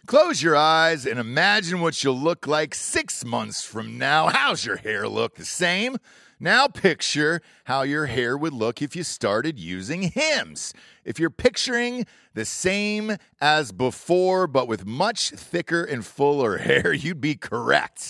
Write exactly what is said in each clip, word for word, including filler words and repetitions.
Close your eyes and imagine what you'll look like six months from now. How's your hair look? The same? Now picture how your hair would look if you started using Hims. If you're picturing the same as before, but with much thicker and fuller hair, you'd be correct.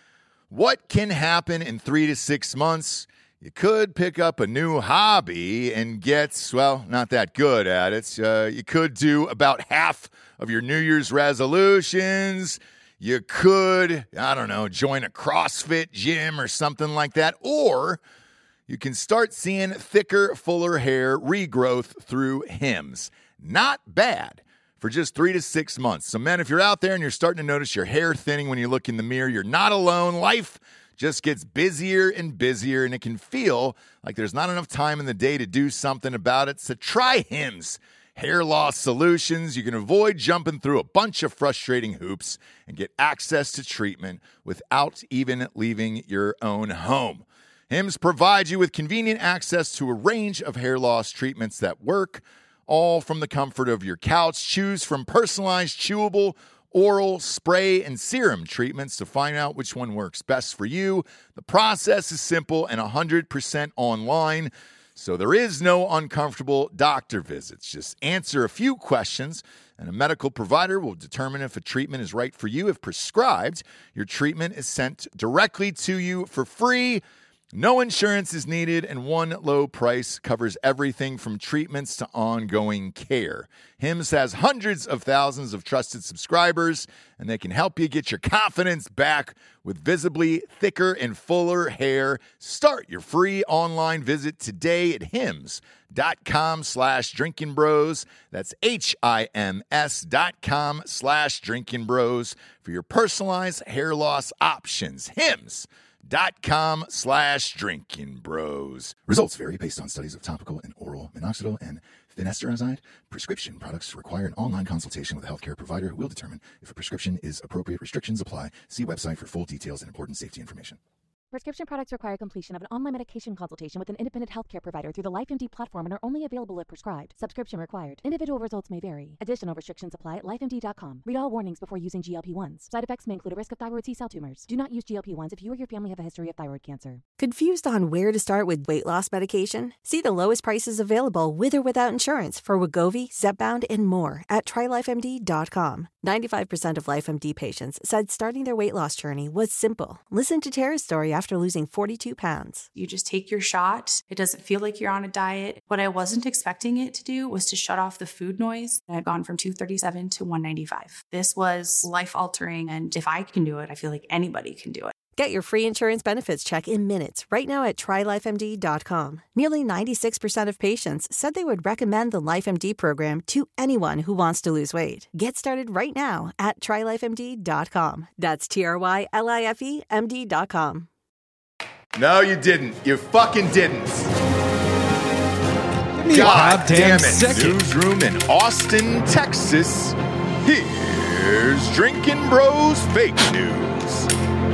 What can happen in three to six months? You could pick up a new hobby and get, well, not that good at it. Uh, you could do about half of your New Year's resolutions. You could, I don't know, join a CrossFit gym or something like that. Or you can start seeing thicker, fuller hair regrowth through Hims. Not bad for just three to six months. So, men, if you're out there and you're starting to notice your hair thinning when you look in the mirror, you're not alone. Life just gets busier and busier, and it can feel like there's not enough time in the day to do something about it. So try Hims Hair Loss Solutions. You can avoid jumping through a bunch of frustrating hoops and get access to treatment without even leaving your own home. Hims provides you with convenient access to a range of hair loss treatments that work, all from the comfort of your couch. Choose from personalized chewable, oral, spray, and serum treatments to find out which one works best for you. The process is simple and one hundred percent online, so there is no uncomfortable doctor visits. Just answer a few questions, and a medical provider will determine if a treatment is right for you. If prescribed, your treatment is sent directly to you for free. No insurance is needed, and one low price covers everything from treatments to ongoing care. Hims has hundreds of thousands of trusted subscribers, and they can help you get your confidence back with visibly thicker and fuller hair. Start your free online visit today at hims.com slash drinking bros. That's H-I-M-S dot com slash drinking bros for your personalized hair loss options. Hims. Dot com slash drinking bros. Results vary based on studies of topical and oral minoxidil and finasteride. Prescription products require an online consultation with a healthcare provider who will determine if a prescription is appropriate. Restrictions apply. See website for full details and important safety information. Prescription products require completion of an online medication consultation with an independent healthcare provider through the LifeMD platform and are only available if prescribed. Subscription required. Individual results may vary. Additional restrictions apply at life M D dot com. Read all warnings before using G L P one s. Side effects may include a risk of thyroid C-cell tumors. Do not use G L P one s if you or your family have a history of thyroid cancer. Confused on where to start with weight loss medication? See the lowest prices available with or without insurance for Wegovy, Zepbound, and more at try life M D dot com. ninety-five percent of LifeMD patients said starting their weight loss journey was simple. Listen to Tara's story after losing forty-two pounds. You just take your shot. It doesn't feel like you're on a diet. What I wasn't expecting it to do was to shut off the food noise. I've gone from two thirty-seven to one ninety-five. This was life-altering, and if I can do it, I feel like anybody can do it. Get your free insurance benefits check in minutes right now at try life M D dot com. Nearly ninety-six percent of patients said they would recommend the LifeMD program to anyone who wants to lose weight. Get started right now at try life M D dot com. That's T R Y L I F E M D dot com. No, you didn't. You fucking didn't. God damn it. Second. Newsroom in Austin, Texas. Here's Drinking Bros Fake News.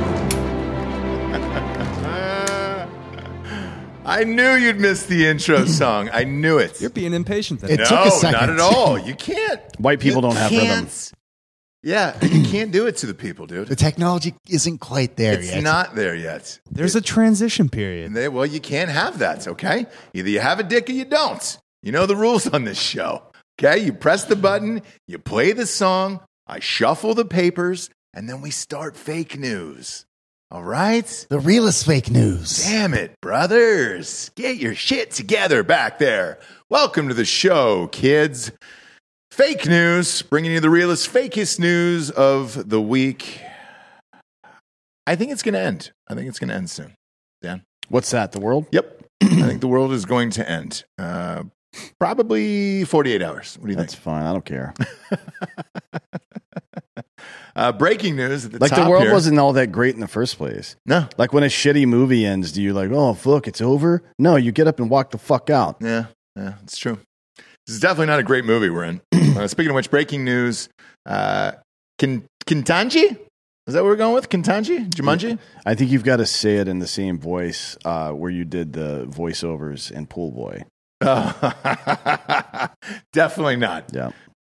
I knew you'd miss the intro song. I knew it. You're being impatient then. It no, took a second. not at all. You can't. White people you don't have can't. rhythm. Yeah, you can't do it to the people, dude. The technology isn't quite there it's yet. It's not there yet. There's a transition period. They, well, you can't have that, okay? Either you have a dick or you don't. You know the rules on this show, okay? You press the button, you play the song, I shuffle the papers, and then we start fake news. All right? The realest fake news. Damn it, brothers. Get your shit together back there. Welcome to the show, kids. Fake news, bringing you the realest, fakest news of the week. I think it's going to end. I think it's going to end soon. Dan? What's that, the world? Yep. I think the world is going to end. Uh, probably forty-eight hours. What do you That's think? fine. I don't care. uh, breaking news at the like top the world here. wasn't all that great in the first place. No. Like when a shitty movie ends, do you like, oh, look, it's over? No, you get up and walk the fuck out. Yeah, yeah, it's true. This is definitely not a great movie we're in. uh, speaking of which, breaking news. Uh, Kin- Kintanji? Is that what we're going with? Kintanji? Jumanji? I think you've got to say it in the same voice uh, where you did the voiceovers in Pool Boy. Oh. Definitely not. Yeah.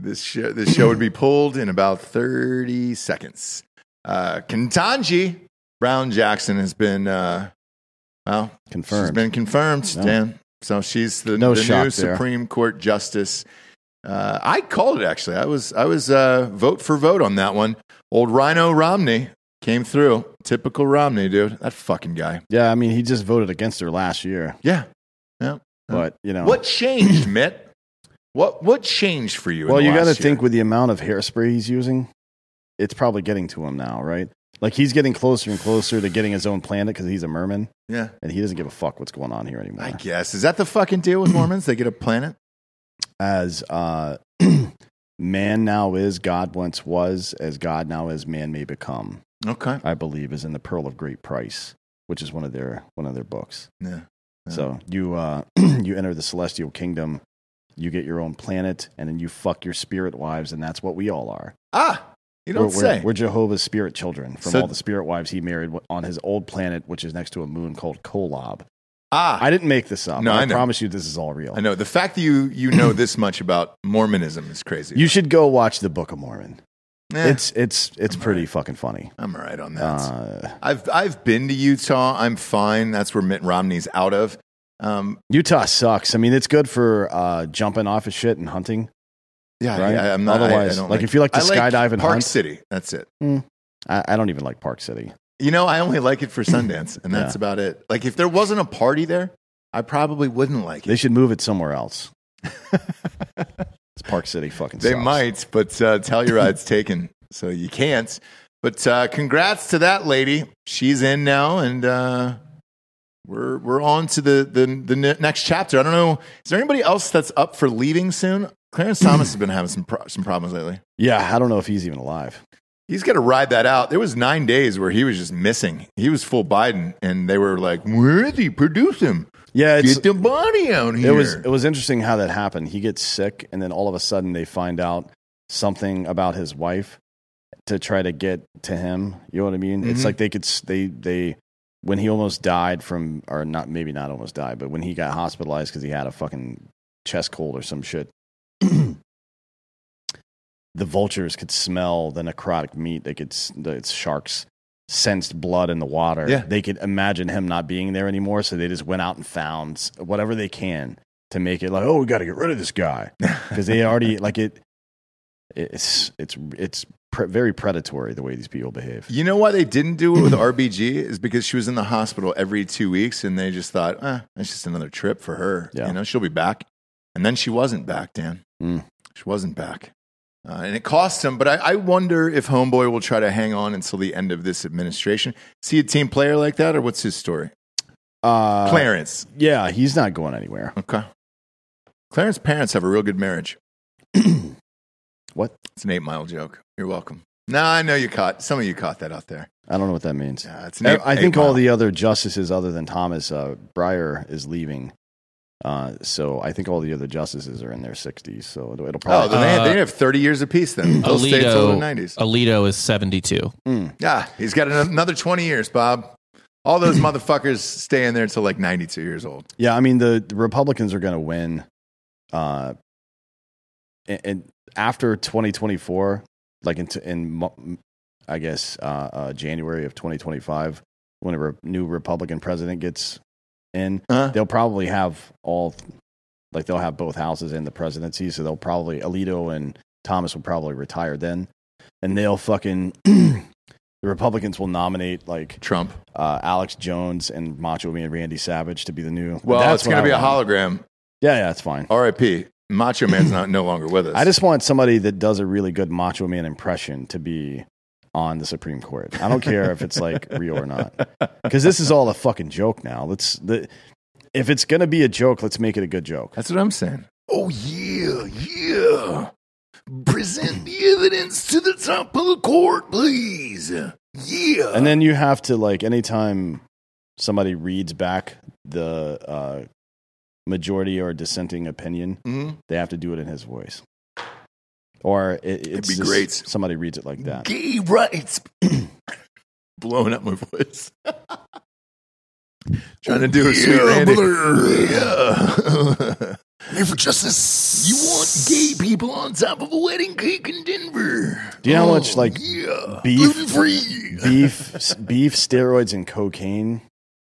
This show, this show would be pulled in about thirty seconds. Uh, Ketanji Brown Jackson has been, uh, well, Confirmed. She's been confirmed, No. Dan. So she's the, No the shock new there. Supreme Court Justice. Uh, I called it, actually. I was, I was uh, vote for vote on that one. Old Rhino Romney came through. Typical Romney, dude. That fucking guy. Yeah, I mean, he just voted against her last year. Yeah. Yeah. But, you know. What changed, Mitt? What what changed for you? in Well, the you got to last year? think with the amount of hairspray he's using, it's probably getting to him now, right? Like he's getting closer and closer to getting his own planet because he's a merman, Yeah, and he doesn't give a fuck what's going on here anymore. I guess. Is that the fucking deal with Mormons? They get a planet? As uh, man now is, God once was, as God now is, man may become. Okay. I believe is in the Pearl of Great Price, which is one of their one of their books. Yeah. Yeah. So you uh, you enter the celestial kingdom. You get your own planet, and then you fuck your spirit wives, and that's what we all are. Ah, you don't we're, say. We're, we're Jehovah's spirit children from So- all the spirit wives he married on his old planet, which is next to a moon called Kolob. ah, I didn't make this up. No, I, I know. promise you this is all real. I know. The fact that you, you know this much about Mormonism is crazy. You should go watch the Book of Mormon. Eh, It's it's it's I'm pretty right. fucking funny. I'm all right on that. Uh, I've I've been to Utah. I'm fine. That's where Mitt Romney's out of. Um, Utah sucks. I mean, it's good for uh, jumping off of shit and hunting. yeah, Right? I, I'm not. I- Otherwise, I don't like, if you like to I skydive and Park hunt- City. That's it. I, I don't even like Park City. You know, I only like it for Sundance, and that's Yeah. about it. Like, if there wasn't a party there, I probably wouldn't like They it. should move it somewhere else. It's Park City fucking They sucks. might, but uh, Telluride's taken, so you can't. But uh, congrats to that lady. She's in now, and uh, we're we're on to the, the the ne- next chapter. I don't know. Is there anybody else that's up for leaving soon? Clarence Thomas has been having some pro- some problems lately. Yeah, I don't know if he's even alive. He's got to ride that out. There was nine days where he was just missing. He was full Biden, and they were like, "Where is he? Produce him. Yeah, it's, Get the body out here." it was it was interesting how that happened. He gets sick, and then all of a sudden they find out something about his wife to try to get to him. You know what I mean? It's Mhm. like they could s- they they when he almost died from, or not maybe not almost died, but when he got hospitalized because he had a fucking chest cold or some shit. The vultures could smell the necrotic meat. They could, s- the sharks sensed blood in the water. Yeah. They could imagine him not being there anymore. So they just went out and found s- whatever they can to make it like, oh, we got to get rid of this guy. Because they already, like it, it's, it's, it's pre- very predatory the way these people behave. You know why they didn't do it with R B G is because she was in the hospital every two weeks, and they just thought, eh, that's just another trip for her. Yeah. You know, she'll be back. And then she wasn't back, Dan. Mm. She wasn't back. Uh, and it cost him, but I, I wonder if Homeboy will try to hang on until the end of this administration. Is he a team player like that, or what's his story? Uh, Clarence. Yeah, he's not going anywhere. Okay. Clarence's parents have a real good marriage. What? It's an eight mile joke. You're welcome. No, I know you caught, some of you caught that out there. I don't know what that means. Yeah, it's an I, eight, I think eight all mile. the other justices, other than Thomas uh, Breyer, is leaving. Uh, so I think all the other justices are in their sixties. So it'll, it'll Oh, probably. then they, Uh, they have thirty years apiece then. They'll stay until the Alito, nineties. Alito is seventy-two. Mm. Yeah, he's got an- another twenty years, Bob. All those motherfuckers stay in there until like ninety-two years old. Yeah, I mean the, the Republicans are going to win. Uh, and, and after twenty twenty-four, like in, in mo- I guess uh, uh, January of twenty twenty-five, when a re- new Republican president gets in, Uh-huh. they'll probably have all, like they'll have both houses in the presidency. So they'll probably Alito and Thomas will probably retire then, and they'll fucking the Republicans will nominate like Trump. uh, Alex Jones and Macho Man Randy Savage to be the new. Well, That's it's what going to be I a want. hologram. Yeah, yeah, it's fine. R I P Macho Man's not no longer with us. I just want somebody that does a really good Macho Man impression to be on the Supreme Court. I don't care if it's like real or not, because this is all a fucking joke now. Let's the if it's gonna be a joke, let's make it a good joke. That's what I'm saying. Oh yeah, yeah. Present the evidence to the top of the court, please. Yeah. And then you have to like anytime somebody reads back the uh, majority or dissenting opinion, Mhm. they have to do it in his voice. Or it, it's be just great. somebody reads it like that. Gay rights. Blowing up my voice. Trying to do a sweet Randy. Yeah. Here for justice. You want gay people on top of a wedding cake in Denver? Do you know how much like Yeah, beef, gluten free. beef, beef, steroids, and cocaine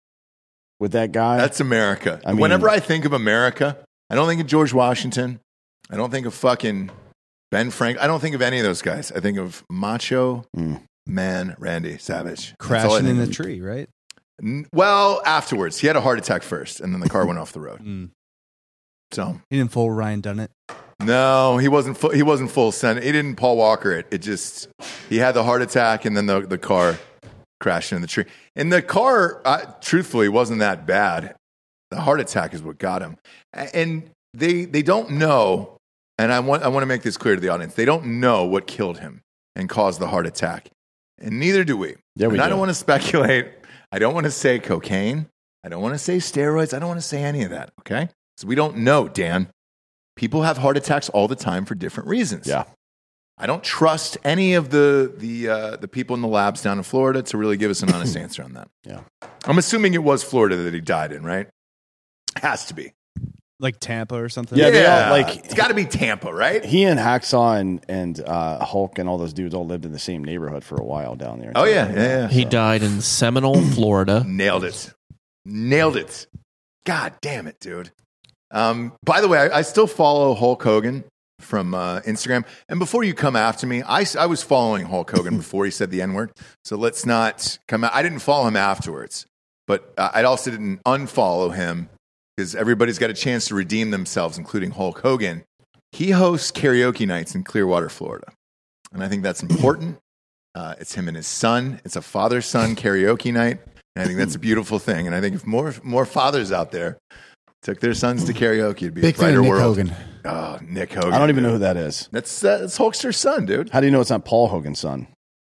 with that guy? That's America. I mean- Whenever I think of America, I don't think of George Washington. I don't think of fucking Ben Frank. I don't think of any of those guys. I think of Macho Mm. Man Randy Savage. That's all I Crashing think in the of. tree, right? N- Well, afterwards, he had a heart attack first, and then the car went off the road. Mm. So He didn't full Ryan done it. no, he wasn't. Full, he wasn't full send. He didn't Paul Walker it. It just he had the heart attack, and then the the car crashed into the tree. And the car, uh, truthfully, wasn't that bad. The heart attack is what got him. A- And they they don't know. And I want I want to make this clear to the audience. They don't know what killed him and caused the heart attack, and neither do we. Yeah, we and I do. don't want to speculate. I don't want to say cocaine. I don't want to say steroids. I don't want to say any of that. Okay, so we don't know, Dan. People have heart attacks all the time for different reasons. Yeah. I don't trust any of the the uh, the people in the labs down in Florida to really give us an honest answer on that. Yeah. I'm assuming it was Florida that he died in, right? Has to be. Like Tampa or something. Yeah, they all, like- it's got to be Tampa, right? He and Hacksaw and, and uh, Hulk and all those dudes all lived in the same neighborhood for a while down there. Oh yeah, yeah, yeah. He died in Seminole, Florida. Nailed it. Nailed it. God damn it, dude. Um, by the way, I, I still follow Hulk Hogan from uh, Instagram. And before you come after me, I, s- I was following Hulk Hogan before he said the N-word. So let's not come out. I didn't follow him afterwards. But uh, I also didn't unfollow him because everybody's got a chance to redeem themselves, including Hulk Hogan. He hosts karaoke nights in Clearwater, Florida. And I think that's important. Uh, it's him and his son. It's a father-son karaoke night. And I think that's a beautiful thing. And I think if more more fathers out there took their sons to karaoke, it'd be Big a fan brighter of Nick world. Hogan. Oh, Nick Hogan. I don't even know who dude. that is. That's uh, that's Hulkster's son, dude. How do you know it's not Paul Hogan's son?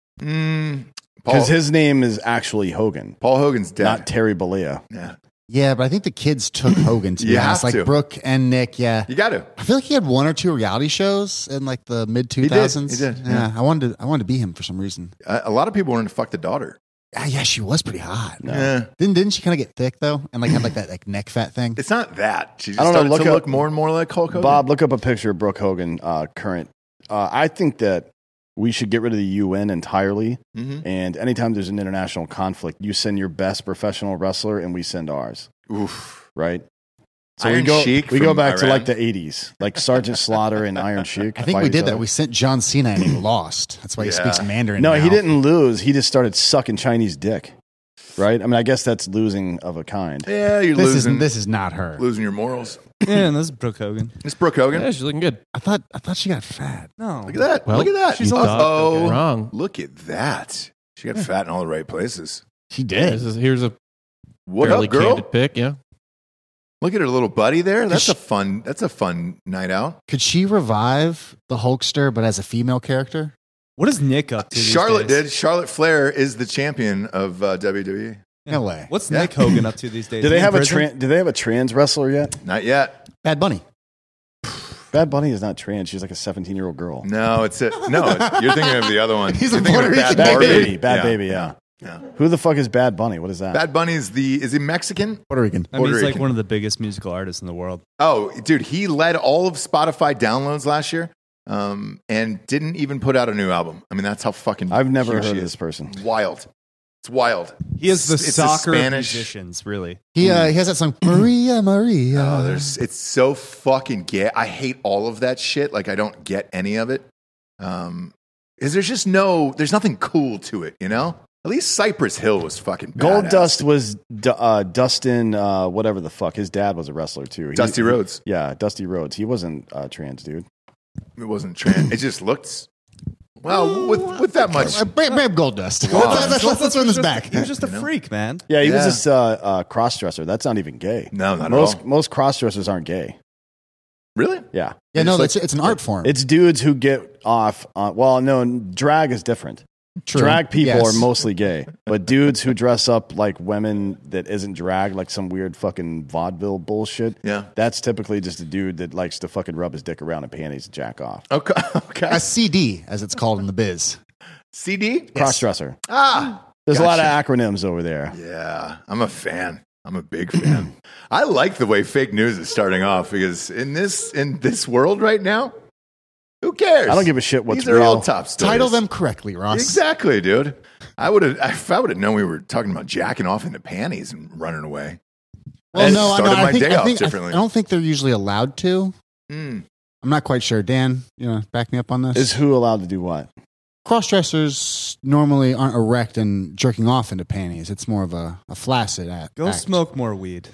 Mm, Paul, Because his name is actually Hogan, Paul Hogan's dead. not Terry Bollea. yeah, Yeah, but I think the kids took Hogan to be You honest. have Like to. Brooke and Nick, yeah. you got to. I feel like he had one or two reality shows in like the mid two thousands. He did, he did, Yeah, yeah. I wanted to, I wanted to be him for some reason. A, a lot of people wanted to fuck the daughter. Ah, yeah, she was pretty hot. No. Yeah. Didn't didn't she kind of get thick though, and like have like that like neck fat thing? It's not that. She just I don't know, started look to up- look more and more like Hulk Hogan. Bob, look up a picture of Brooke Hogan, uh, current. Uh, I think that we should get rid of the U N entirely. Mhm. And anytime there's an international conflict, you send your best professional wrestler and we send ours, Oof. right? So Iron we go, Sheik we go from back to Iran. like the eighties, like Sergeant Slaughter and Iron Sheik. I think fight we each did that. other. We sent John Cena and he lost. That's why he Yeah. speaks Mandarin. No, now. he didn't lose. He just started sucking Chinese dick, right? I mean, I guess that's losing of a kind. Yeah, you're This losing. is this is not her. losing your morals. Yeah, and this is Brooke Hogan. It's Brooke Hogan. Yeah, she's looking good. I thought I thought she got fat. No. Look at that. Well, look at that. she's oh, also oh, wrong. look at that. She got fat in all the right places. She This did. is, here's a What fairly up, girl? candid pic. Yeah. Look at her little buddy there. That's She- a fun. That's a fun night out. Could she revive the Hulkster, but as a female character? What is Nick up to? these Charlotte days? did. Charlotte Flair is the champion of uh, W W E. No way. What's Yeah. Nick Hogan up to these days? Do they He in have a prison? trans? Do they have a trans wrestler yet? Not yet. Bad Bunny. Bad Bunny is not trans. She's like a seventeen year old girl. No, it's it. No, it's, you're thinking of the other one. He's You're a thinking of Puerto Rican Bad Barbie. baby, bad Yeah. baby. Yeah. Yeah. Who the fuck is Bad Bunny? What is that? Bad Bunny's the. Is he Mexican? Puerto Rican. I mean, he's Puerto like Rican. one of the biggest musical artists in the world. Oh, dude, he led all of Spotify downloads last year, um, and didn't even put out a new album. I mean, that's how fucking. I've never huge heard he of is. this person. Wild. It's wild. He is the It's a soccer of Spanish- musicians, really. He uh, he has that song Maria Maria. Oh, there's. It's so fucking gay. I hate all of that shit. Like, I don't get any of it. Um, is there's just no. There's nothing cool to it. You know. At least Cypress Hill was fucking. Gold badass. Dust was D- uh, Dustin, uh, whatever the fuck. His dad was a wrestler too. He- Dusty he- Rhodes. Yeah, Dusty Rhodes. He wasn't uh, trans, dude. It wasn't trans. It just looked. Well, with with that much. Uh, Brave, Brave Gold Dust. Wow. Let's, let's, let's, let's run this back. He was just a freak, man. Yeah, he Yeah. was just uh, uh, cross dresser. That's not even gay. No, not most at all. most cross dressers aren't gay. Really? Yeah, Yeah, no, It's it's, it's an art form. it's dudes who get off. On, well, no, drag is different. True. Drag people Yes. are mostly gay, but dudes who dress up like women that isn't drag, like some weird fucking vaudeville bullshit. Yeah. That's typically just a dude that likes to fucking rub his dick around in panties and jack off. Okay. Okay. a C D, as it's called in the biz. C D. Cross dresser. Ah. There's a lot of Gotcha. acronyms over there. Yeah, I'm a fan. I'm a big fan. I like the way fake news is starting off because in this in this world right now, who cares? I don't give a shit what's These are real. all top stories. Title them correctly, Ross. Exactly, dude. I would have if I would have known we were talking about jacking off into panties and running away. Well, And no, I, started no, I my think, day I, off think I, differently. I don't think they're usually allowed to. Mm. I'm not quite sure. Dan, you know, back me up on this. Is who allowed to do what? Cross-dressers normally aren't erect and jerking off into panties. It's more of a, a flaccid act. Go act. smoke more weed.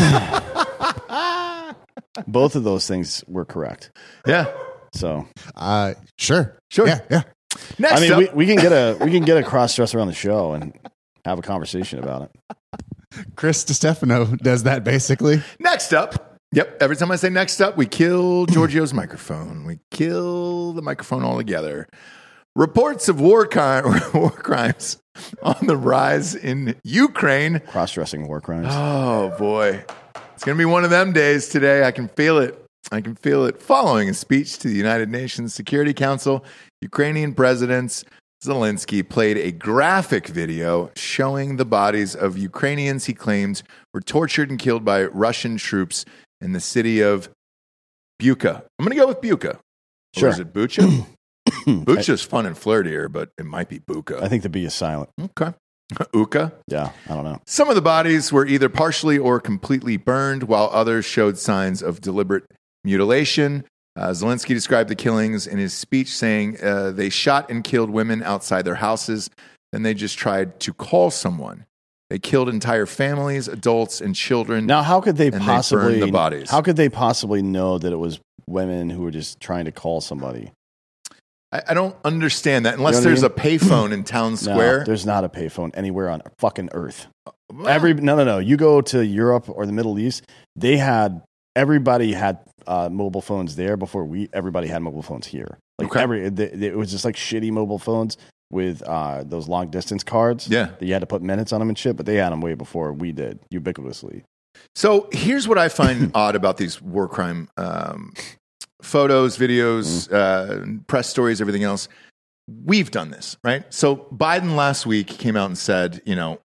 Both of those things were correct. Yeah. So Uh, sure. Sure. Yeah, yeah. Next I mean, up, we, we can get a we can get a cross dresser on the show and have a conversation about it. Chris DiStefano does that basically. next up. Yep. Every time I say next up, we kill Giorgio's microphone. We kill the microphone altogether. Reports of war, crime, war crimes on the rise in Ukraine. Cross dressing war crimes. Oh, boy. It's going to be one of them days today. I can feel it. I can feel it. Following a speech to the United Nations Security Council, Ukrainian President Zelensky played a graphic video showing the bodies of Ukrainians he claimed were tortured and killed by Russian troops in the city of Bucha. I'm going to go with Bucha. Sure. Or is it Bucha? Bucha's fun and flirtier, but it might be Bucha. I think the B is silent. Okay. Uka. Yeah, I don't know. Some of the bodies were either partially or completely burned, while others showed signs of deliberate mutilation. Uh, Zelensky described the killings in his speech, saying uh, they shot and killed women outside their houses. Then they just tried to call someone. They killed entire families, adults, and children. Now, how could they and possibly they burned the bodies. How could they possibly know that it was women who were just trying to call somebody? I, I don't understand that unless You know what I there's a payphone in town No, square. there's not a payphone anywhere on fucking earth. Well, Every no, no, no. You go to Europe or the Middle East, they had everybody had uh, mobile phones there before we everybody had mobile phones here. Like Okay. every, they, they- it was just like shitty mobile phones with uh, those long distance cards. Yeah. that you had to put minutes on them and shit. But they had them way before we did, ubiquitously. So here's what I find odd about these war crime um, photos, videos, uh, press stories, everything else. We've done this, right? So Biden last week came out and said, you know,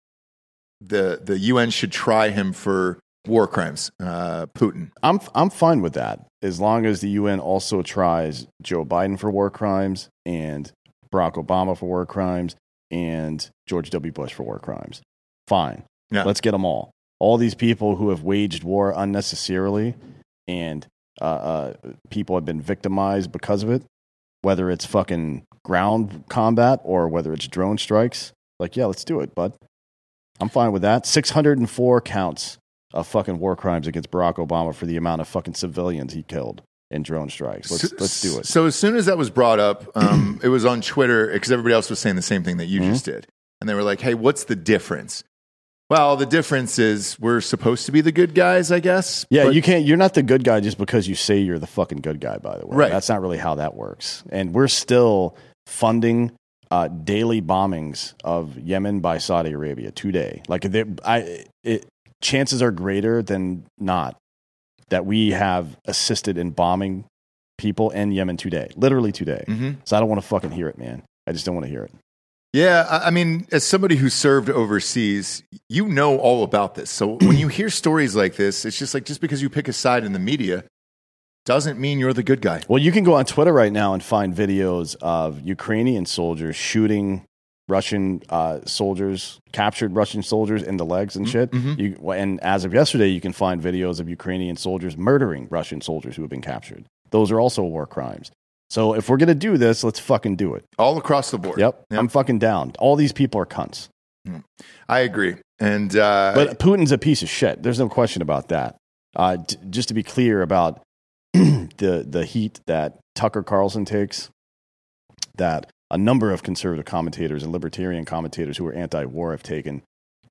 the the U N should try him for war crimes, uh, Putin. I'm I'm fine with that as long as the U N also tries Joe Biden for war crimes and Barack Obama for war crimes and George W. Bush for war crimes. Fine. Yeah. Let's get them all. All these people who have waged war unnecessarily and uh, uh, people have been victimized because of it, whether it's fucking ground combat or whether it's drone strikes. Like, yeah, let's do it, bud. I'm fine with that. six hundred four counts of fucking war crimes against Barack Obama for the amount of fucking civilians he killed in drone strikes. Let's So- let's do it. So as soon as that was brought up, um, it was on Twitter because everybody else was saying the same thing that you Mm-hmm. just did. And they were like, hey, what's the difference? Well, the difference is we're supposed to be the good guys, I guess. Yeah, But- you can't. You're not the good guy just because you say you're the fucking good guy. By the way, Right. That's not really how that works. And we're still funding uh, daily bombings of Yemen by Saudi Arabia today. Like, they, I, it, chances are greater than not that we have assisted in bombing people in Yemen today, literally today. Mhm. So I don't want to fucking hear it, man. I just don't want to hear it. Yeah, I I mean, as somebody who served overseas, you know all about this. So when you hear stories like this, it's just like just because you pick a side in the media doesn't mean you're the good guy. Well, you can go on Twitter right now and find videos of Ukrainian soldiers shooting Russian uh, soldiers, captured Russian soldiers in the legs and shit. You, and as of yesterday, you can find videos of Ukrainian soldiers murdering Russian soldiers who have been captured. Those are also war crimes. So if we're going to do this, let's fucking do it. All across the board. Yep. I'm fucking down. All these people are cunts. I agree. And uh, But Putin's a piece of shit. There's no question about that. Uh, t- just to be clear about the the heat that Tucker Carlson takes, that a number of conservative commentators and libertarian commentators who are anti-war have taken,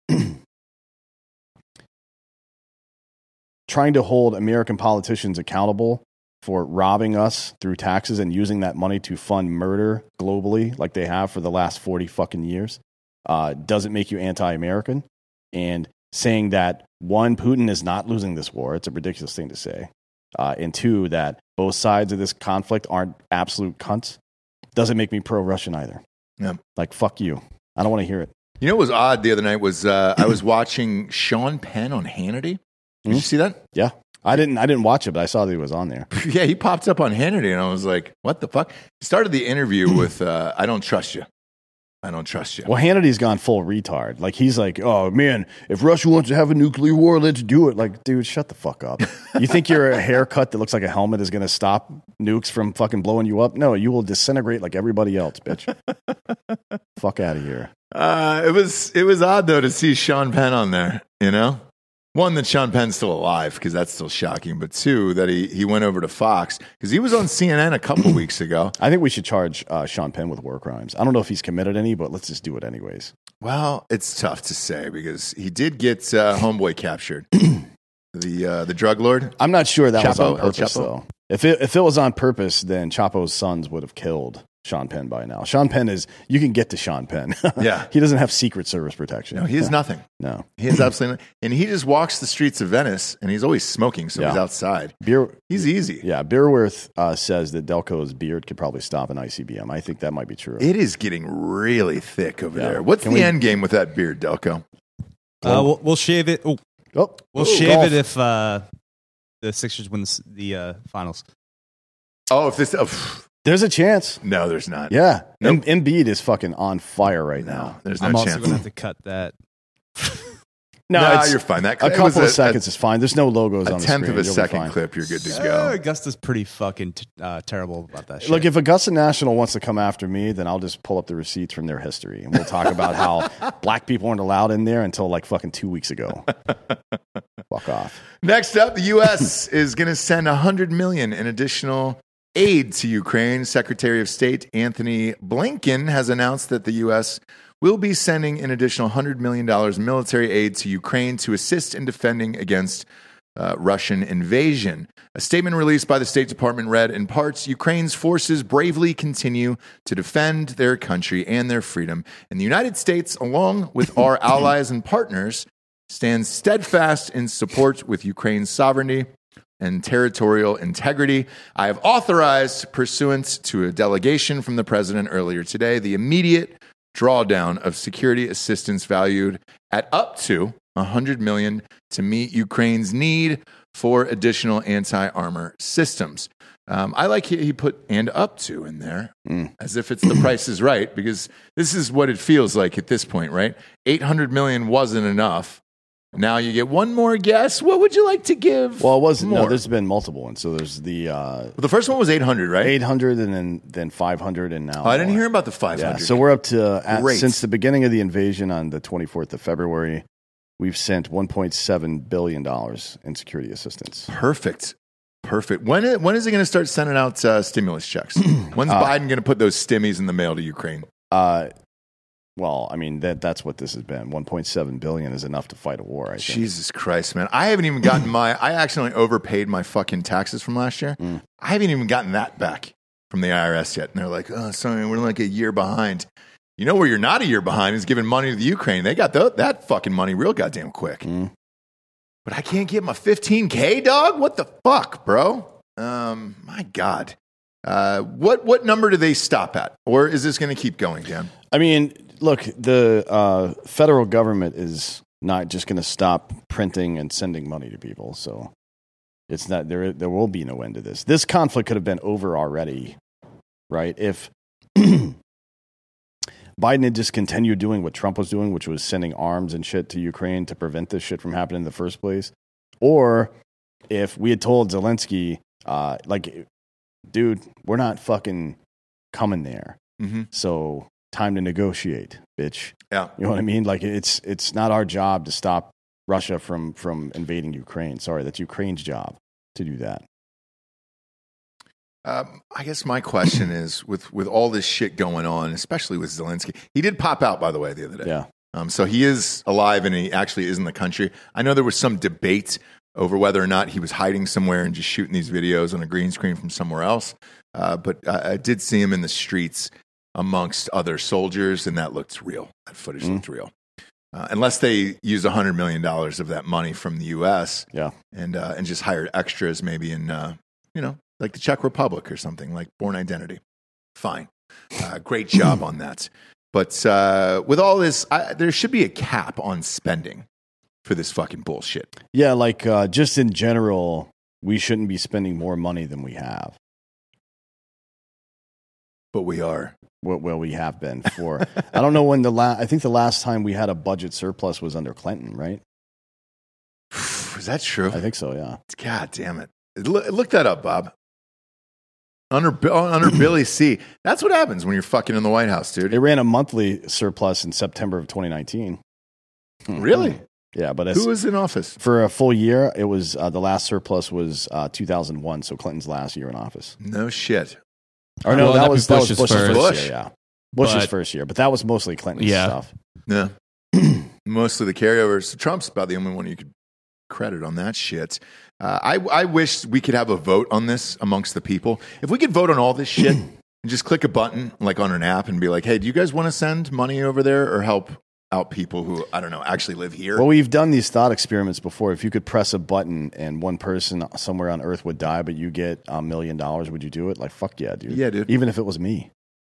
trying to hold American politicians accountable for robbing us through taxes and using that money to fund murder globally, like they have for the last forty fucking years, uh, doesn't make you anti-American. And saying that, one, Putin is not losing this war. It's a ridiculous thing to say. Uh, and two, that both sides of this conflict aren't absolute cunts, doesn't make me pro-Russian either. Yeah. Like, fuck you. I don't want to hear it. You know what was odd the other night was uh, I was watching Sean Penn on Hannity. Did you see that? Yeah. I didn't I didn't watch it, but I saw that he was on there. Yeah, he popped up on Hannity, and I was like, what the fuck? He started the interview with, uh, I don't trust you. I don't trust you. Well, Hannity's gone full retard. Like, he's like, oh, man, if Russia wants to have a nuclear war, let's do it. Like, dude, shut the fuck up. You think your haircut that looks like a helmet is going to stop nukes from fucking blowing you up? No, you will disintegrate like everybody else, bitch. Fuck out of here. Uh, it was it was odd, though, to see Sean Penn on there, you know? One, that Sean Penn's still alive, because that's still shocking. But two, that he, he went over to Fox, because he was on C N N a couple weeks ago. I think we should charge uh, Sean Penn with war crimes. I don't know if he's committed any, but let's just do it anyways. Well, it's tough to say, because he did get uh, Homeboy captured. the uh, the drug lord. I'm not sure that was Chapo, on El purpose, Chapo? though. If it, if it was on purpose, then Chapo's sons would have killed Sean Penn by now. Sean Penn is, you can get to Sean Penn. Yeah. He doesn't have Secret Service protection. No, he has nothing. No. He has absolutely nothing. And he just walks the streets of Venice, and he's always smoking, so Yeah. he's outside. Beer, He's easy. yeah, Beerworth uh, says that Delco's beard could probably stop an I C B M. I think that might be true. It is getting really thick over Yeah. there. What's Can the we- end game with that beard, Delco? Uh, we'll, we'll shave it. Oh, oh, we'll ooh, shave golf. it if uh, the Sixers win the, the uh, finals. Oh, if this... Oh, pff, There's a chance. no, there's not. Yeah. Nope. Em- Embiid is fucking on fire right No, now. there's no I'm also chance. going to have to cut that. No, Nah, it's- you're fine. That a it couple was of a- seconds is fine. There's no logos A on the tenth screen. of a You'll be second fine. clip, you're good to Uh, go. Augusta's pretty fucking t- uh, terrible about that shit. Look, if Augusta National wants to come after me, then I'll just pull up the receipts from their history, and we'll talk about how black people weren't allowed in there until like fucking two weeks ago. Fuck off. Next up, the U S is going to send one hundred million dollars in additional aid to Ukraine. Secretary of State Anthony Blinken has announced that the U S will be sending an additional one hundred million dollars military aid to Ukraine to assist in defending against uh, Russian invasion. A statement released by the State Department read, in parts, Ukraine's forces bravely continue to defend their country and their freedom. And the United States, along with our allies and partners, stands steadfast in support with Ukraine's sovereignty and territorial integrity. I have authorized, pursuant to a delegation from the president earlier today, the immediate drawdown of security assistance valued at up to one hundred million dollars to meet Ukraine's need for additional anti-armor systems. Um, I like he, he put and up to in there Mm. as if it's the price is right, because this is what it feels like at this point, right? eight hundred million dollars wasn't enough. Now you get one more guess. What would you like to give? Well, it wasn't. more? No, there's been multiple ones. So there's the uh, Well, the first one was eight hundred, right? eight hundred, and then then five hundred, and now Oh, I didn't more. hear about the five hundred. Yeah, so we're up to at, Great. since the beginning of the invasion on the twenty-fourth of February, we've sent one point seven billion dollars in security assistance. Perfect. Perfect. When is, when is he going to start sending out uh, stimulus checks? When's Uh, Biden going to put those stimmies in the mail to Ukraine? Uh, well, I mean that that's what this has been. one point seven billion is enough to fight a war. I think. Jesus Christ, man. I haven't even gotten my, I accidentally overpaid my fucking taxes from last year. Mm. I haven't even gotten that back from the I R S yet. And they're like, oh, sorry, we're like a year behind. You know where you're not a year behind is giving money to the Ukraine. They got th- that fucking money real goddamn quick. Mm. But I can't get my fifteen K, dog? What the fuck, bro? Um, my God. Uh, what, what number do they stop at? Or is this going to keep going, Dan? I mean, look, the uh, federal government is not just going to stop printing and sending money to people. So it's not there. There will be no end to this. This conflict could have been over already, right? If Biden had just continued doing what Trump was doing, which was sending arms and shit to Ukraine to prevent this shit from happening in the first place, or if we had told Zelensky, uh, like, dude, we're not fucking coming there. Mm-hmm. So time to negotiate, bitch. Yeah. You know what I mean? Like it's it's not our job to stop Russia from from invading Ukraine. Sorry, that's Ukraine's job to do that. Um, I guess my question is, with, with all this shit going on, especially with Zelensky, he did pop out, by the way, the other day. Yeah. Um, so he is alive and he actually is in the country. I know there was some debate over whether or not he was hiding somewhere and just shooting these videos on a green screen from somewhere else. Uh, but I, I did see him in the streets amongst other soldiers, and that looked real. That footage Mm. looked real. Uh, unless they use one hundred million dollars of that money from the U S Yeah. and uh, and just hired extras maybe in, uh, you know, like the Czech Republic or something, like Born Identity. Fine. Uh, great job on that. But uh, with all this, I, there should be a cap on spending for this fucking bullshit. Yeah, like uh, just in general, we shouldn't be spending more money than we have. But we are. Well, well we have been for. I don't know when the last. I think the last time we had a budget surplus was under Clinton, right? Is that true? I think so. Yeah. God damn it! Look, look that up, Bob. Under under Billy C. That's what happens when you're fucking in the White House, dude. It ran a monthly surplus in September of twenty nineteen. Really? Yeah, but who was in office for a full year? It was uh, the last surplus was uh, two thousand one, so Clinton's last year in office. No shit. Or no, well, that that'd was be that was Bush's Bush's first. first Bush. year. Yeah, Bush's But- first year, but that was mostly Clinton's Yeah. stuff. Yeah. Mostly the carryovers. Trump's about the only one you could credit on that shit. Uh, I, I wish we could have a vote on this amongst the people. If we could vote on all this shit and just click a button like on an app and be like, hey, do you guys want to send money over there or help out people who, I don't know, actually live here? Well, we've done these thought experiments before. If you could press a button and one person somewhere on Earth would die, but you get a million dollars, would you do it? Like, fuck yeah, dude. Yeah, dude. Even if it was me.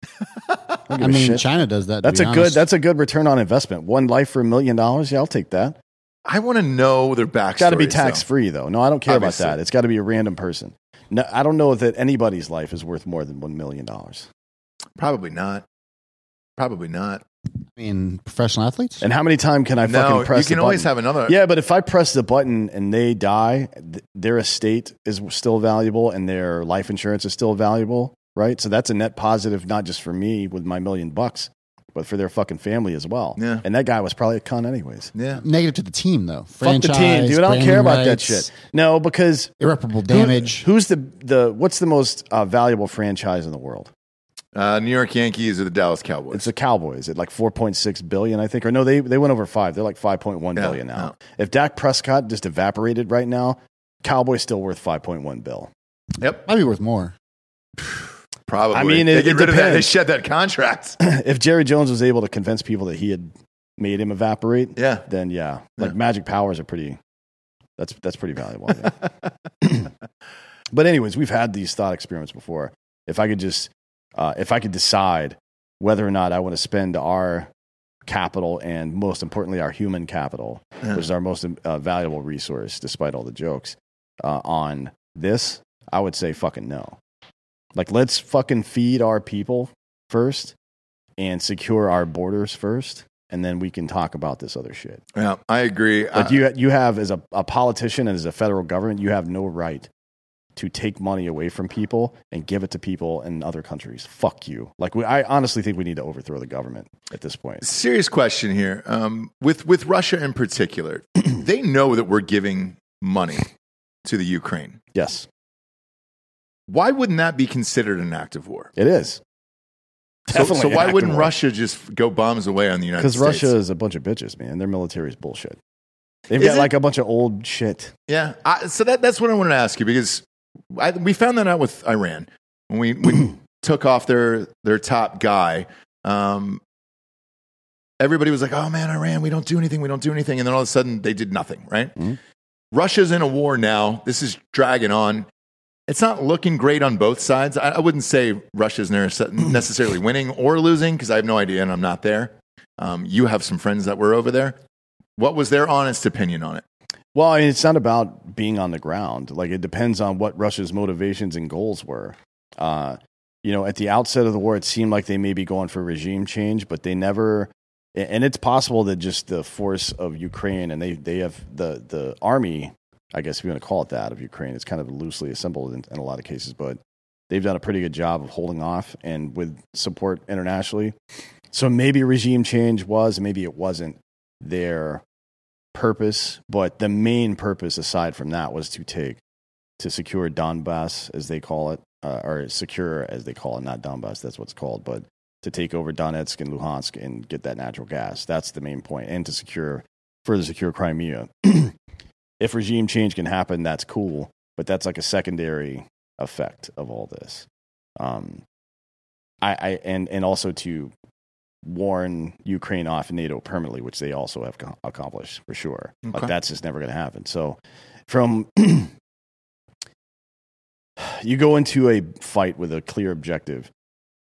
I mean, China does that. to That's be a honest. good. That's a good return on investment. One life for a million dollars. Yeah, I'll take that. I want to know their backstory. It's got to be tax free, though. No, I don't care Obviously. about that. It's got to be a random person. No, I don't know that anybody's life is worth more than one million dollars. Probably not. Probably not. I mean, professional athletes. And how many times can I No, fucking press? you can the always button? have another. Yeah, but if I press the button and they die, th- their estate is still valuable and their life insurance is still valuable, right? So that's a net positive, not just for me with my million bucks, but for their fucking family as well. Yeah. And that guy was probably a cunt anyways. Yeah. Negative to the team, though. Fuck the team, Franchise, dude. I don't care brand about that rights, shit. No, because Irreparable who- damage. who's the the what's the most uh, valuable franchise in the world? Uh, New York Yankees or the Dallas Cowboys? It's the Cowboys at like four point six billion, I think. Or no, they they went over five. They're like five point one Yeah, billion now. no. If Dak Prescott just evaporated right now, Cowboys still worth five point one bill. Yep. Might be worth more. Probably. I mean, they it- get it rid of that. They depends. shed that contract. If Jerry Jones was able to convince people that he had made him evaporate, Yeah. then yeah, like Yeah. magic powers are pretty. That's that's pretty valuable. Yeah. But anyways, we've had these thought experiments before. If I could just, uh, if I could decide whether or not I want to spend our capital and most importantly our human capital, Yeah. which is our most uh, valuable resource, despite all the jokes, uh, on this, I would say fucking no. Like, let's fucking feed our people first and secure our borders first, and then we can talk about this other shit. Yeah, I agree. Like, I- you, you have, as a, a politician and as a federal government, you have no right to take money away from people and give it to people in other countries. Fuck you. Like, we, I honestly think we need to overthrow the government at this point. Serious question here. Um, with with Russia in particular, they know that we're giving money to the Ukraine. Yes, Why wouldn't that be considered an act of war? it is. So, Definitely so an why act of wouldn't war. Russia just go bombs away on the United Because States? Russia is a bunch of bitches, man. Their military is bullshit. They've Is got it? like a bunch of old shit. Yeah. I, so that, that's what I wanted to ask you because I, we found that out with Iran when we, we took off their, their top guy. Um, everybody was like, oh man, Iran, we don't do anything. We don't do anything. And then all of a sudden they did nothing, right? Mhm. Russia's in a war now. This is dragging on. It's not looking great on both sides. I, I wouldn't say Russia's nece- necessarily winning or losing because I have no idea and I'm not there. Um, you have some friends that were over there. What was their honest opinion on it? Well, I mean, it's not about being on the ground. Like, it depends on what Russia's motivations and goals were. Uh, you know, at the outset of the war, it seemed like they may be going for regime change, but they never. And it's possible that just the force of Ukraine and they, they have the, the army, I guess if you want to call it that, of Ukraine, it's kind of loosely assembled in, in a lot of cases, but they've done a pretty good job of holding off and with support internationally. So maybe regime change was, maybe it wasn't their purpose, but the main purpose aside from that was to take, to secure Donbass, as they call it, uh, or secure, as they call it, not Donbass, that's what it's called, but to take over Donetsk and Luhansk and get that natural gas. That's the main point, and to secure, further secure Crimea. If regime change can happen, that's cool, but that's like a secondary effect of all this. Um, I, I and and also to warn Ukraine off NATO permanently, which they also have co- accomplished for sure. Okay. Like, that's just never going to happen. So, from you go into a fight with a clear objective.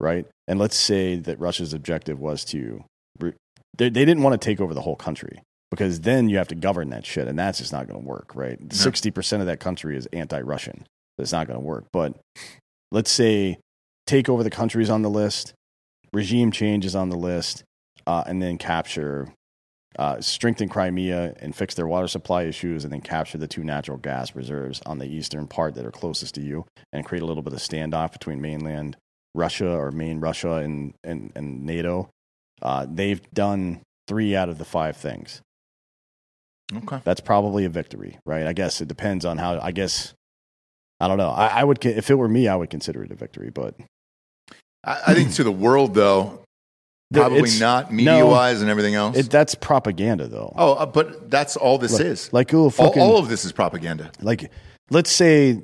right? And let's say that Russia's objective was to, re- they, they didn't want to take over the whole country, because then you have to govern that shit, and that's just not going to work, right? No. sixty percent of that country is anti-Russian. That's not going to work. But let's say take over the country's on the list, regime change is on the list, uh, and then capture, uh, strengthen Crimea and fix their water supply issues, and then capture the two natural gas reserves on the eastern part that are closest to you, and create a little bit of standoff between mainland Russia or main Russia and, and, and NATO. Uh, they've done three out of the five things. Okay. That's probably a victory, right? I guess it depends on how, I guess, I don't know. I, I would, if it were me, I would consider it a victory, but. I, I think to the world, though, probably it's, not media-wise no, and everything else. It, that's propaganda, though. Oh, uh, but that's all this like, is. Like, oh, fucking, all, all of this is propaganda. Like, let's say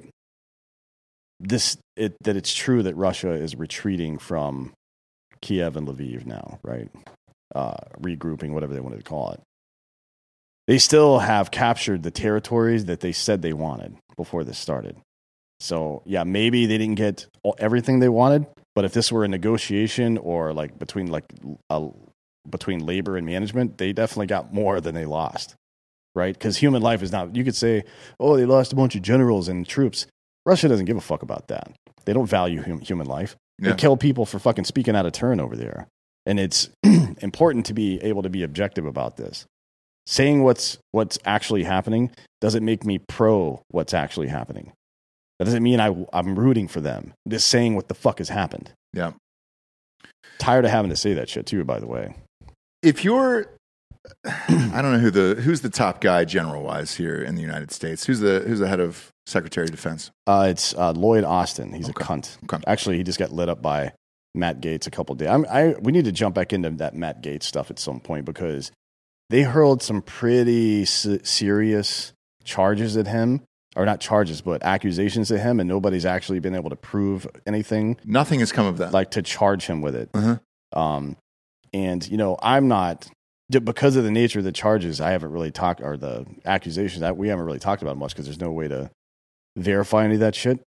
this it, that it's true that Russia is retreating from Kiev and Lviv now, right? Uh, regrouping, whatever they wanted to call it. They still have captured the territories that they said they wanted before this started. So, yeah, maybe they didn't get all, everything they wanted, but if this were a negotiation or like between like uh, between labor and management, they definitely got more than they lost, right? Because human life is not, you could say, oh, they lost a bunch of generals and troops. Russia doesn't give a fuck about that. They don't value hum- human life. Yeah. They kill people for fucking speaking out of turn over there. And it's important to be able to be objective about this. Saying what's what's actually happening doesn't make me pro what's actually happening. That doesn't mean I, I'm rooting for them. I'm just saying what the fuck has happened. Yeah. Tired of having to say that shit too, by the way. If you're, I don't know who the who's the top guy general wise here in the United States. Who's the who's the head of Secretary of Defense? Uh, it's uh, Lloyd Austin. He's okay. a cunt. Okay. Actually, he just got lit up by Matt Gaetz a couple of days. I'm, I we need to jump back into that Matt Gaetz stuff at some point, because they hurled some pretty s- serious charges at him, or not charges, but accusations at him, and nobody's actually been able to prove anything. Nothing has come of that. Like to charge him with it. Uh-huh. Um, and, you know, I'm not, because of the nature of the charges, I haven't really talked, or the accusations, that we haven't really talked about much because there's no way to verify any of that shit.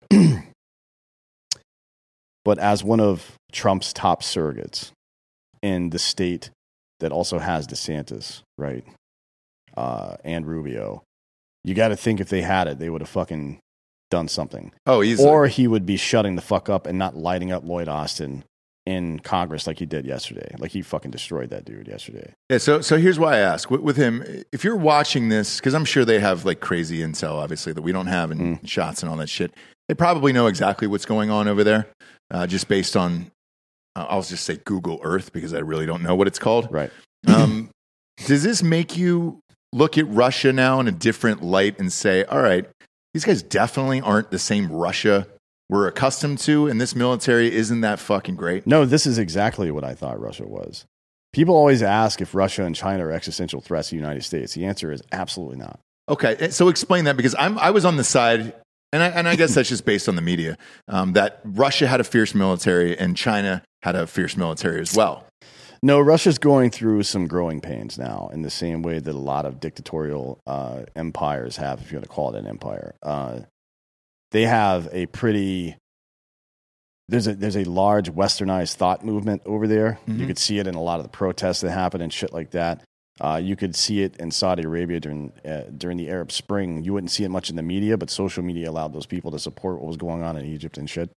But as one of Trump's top surrogates in the state that also has DeSantis, right, uh, and Rubio, you got to think if they had it, they would have fucking done something. Oh, easily. Or he would be shutting the fuck up and not lighting up Lloyd Austin in Congress like he did yesterday. Like he fucking destroyed that dude yesterday. Yeah, so so here's why I ask. With, with him, if you're watching this, because I'm sure they have like crazy intel, obviously, that we don't have, and mm. shots and all that shit. They probably know exactly what's going on over there, uh, just based on, uh, I'll just say Google Earth, because I really don't know what it's called. Right. Um, does this make you look at Russia now in a different light and say, all right, these guys definitely aren't the same Russia we're accustomed to, and this military isn't that fucking great? No, this is exactly what I thought Russia was. People always ask if Russia and China are existential threats to the United States. The answer is absolutely not. Okay, so explain that, because I'm, I was on the side, and I, and I guess that's just based on the media, um, that Russia had a fierce military and China had a fierce military as well. No, Russia's going through some growing pains now, in the same way that a lot of dictatorial uh, empires have, if you want to call it an empire. Uh, they have a pretty there's a there's a large westernized thought movement over there. Mm-hmm. You could see it in a lot of the protests that happen and shit like that. Uh, you could see it in Saudi Arabia during uh, during the Arab Spring. You wouldn't see it much in the media, but social media allowed those people to support what was going on in Egypt and shit.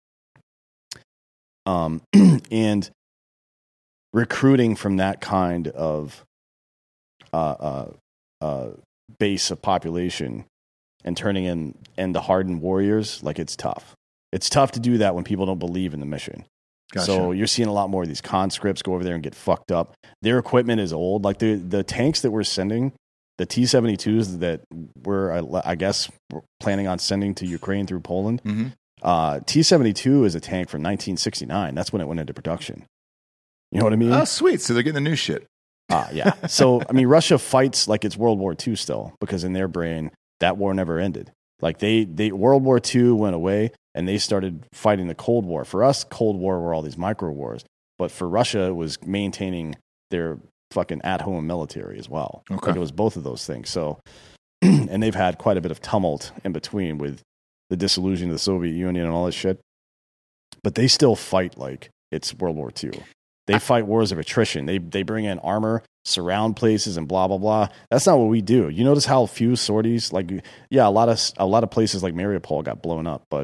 Um, and recruiting from that kind of uh, uh, uh, base of population and turning in and the hardened warriors, like, it's tough. It's tough to do that when people don't believe in the mission. Gotcha. So you're seeing a lot more of these conscripts go over there and get fucked up. Their equipment is old. Like the the tanks that we're sending, the T seventy-twos that we're, I, I guess, planning on sending to Ukraine through Poland. Mm-hmm. Uh, T seventy-two is a tank from nineteen sixty-nine. That's when it went into production. You know what I mean? Oh, sweet. So they're getting the new shit. Ah, uh, yeah. So, I mean, Russia fights like it's World War Two still, because in their brain, that war never ended. Like they, they World War Two went away and they started fighting the Cold War. For us, Cold War were all these micro wars. But for Russia, it was maintaining their fucking at-home military as well. Okay. Like it was both of those things. So, and they've had quite a bit of tumult in between with the dissolution of the Soviet Union and all this shit. But they still fight like it's World War Two. They fight wars of attrition. They they bring in armor, surround places, and blah blah blah. That's not what we do. You notice how few sorties, like yeah, a lot of a lot of places like Mariupol got blown up, but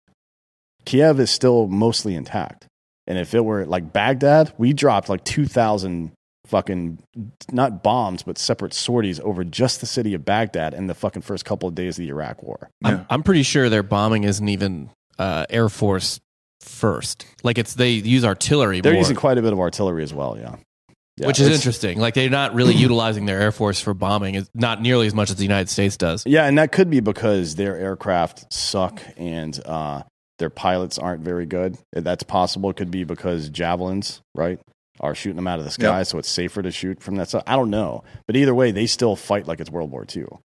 Kiev is still mostly intact. And if it were like Baghdad, we dropped like two thousand fucking not bombs, but separate sorties over just the city of Baghdad in the fucking first couple of days of the Iraq War. I'm, Yeah. I'm pretty sure their bombing isn't even uh, Air Force first. Like it's they use artillery They're more, using quite a bit of artillery as well. Yeah, yeah which is it's- interesting. Like they're not really utilizing their Air Force for bombing, it's not nearly as much as the United States does. Yeah, and that could be because their aircraft suck and uh, their pilots aren't very good. That's possible. It could be because javelins, right, are shooting them out of the sky, Yep. so it's safer to shoot from that side. I don't know, but either way, they still fight like it's World War Two.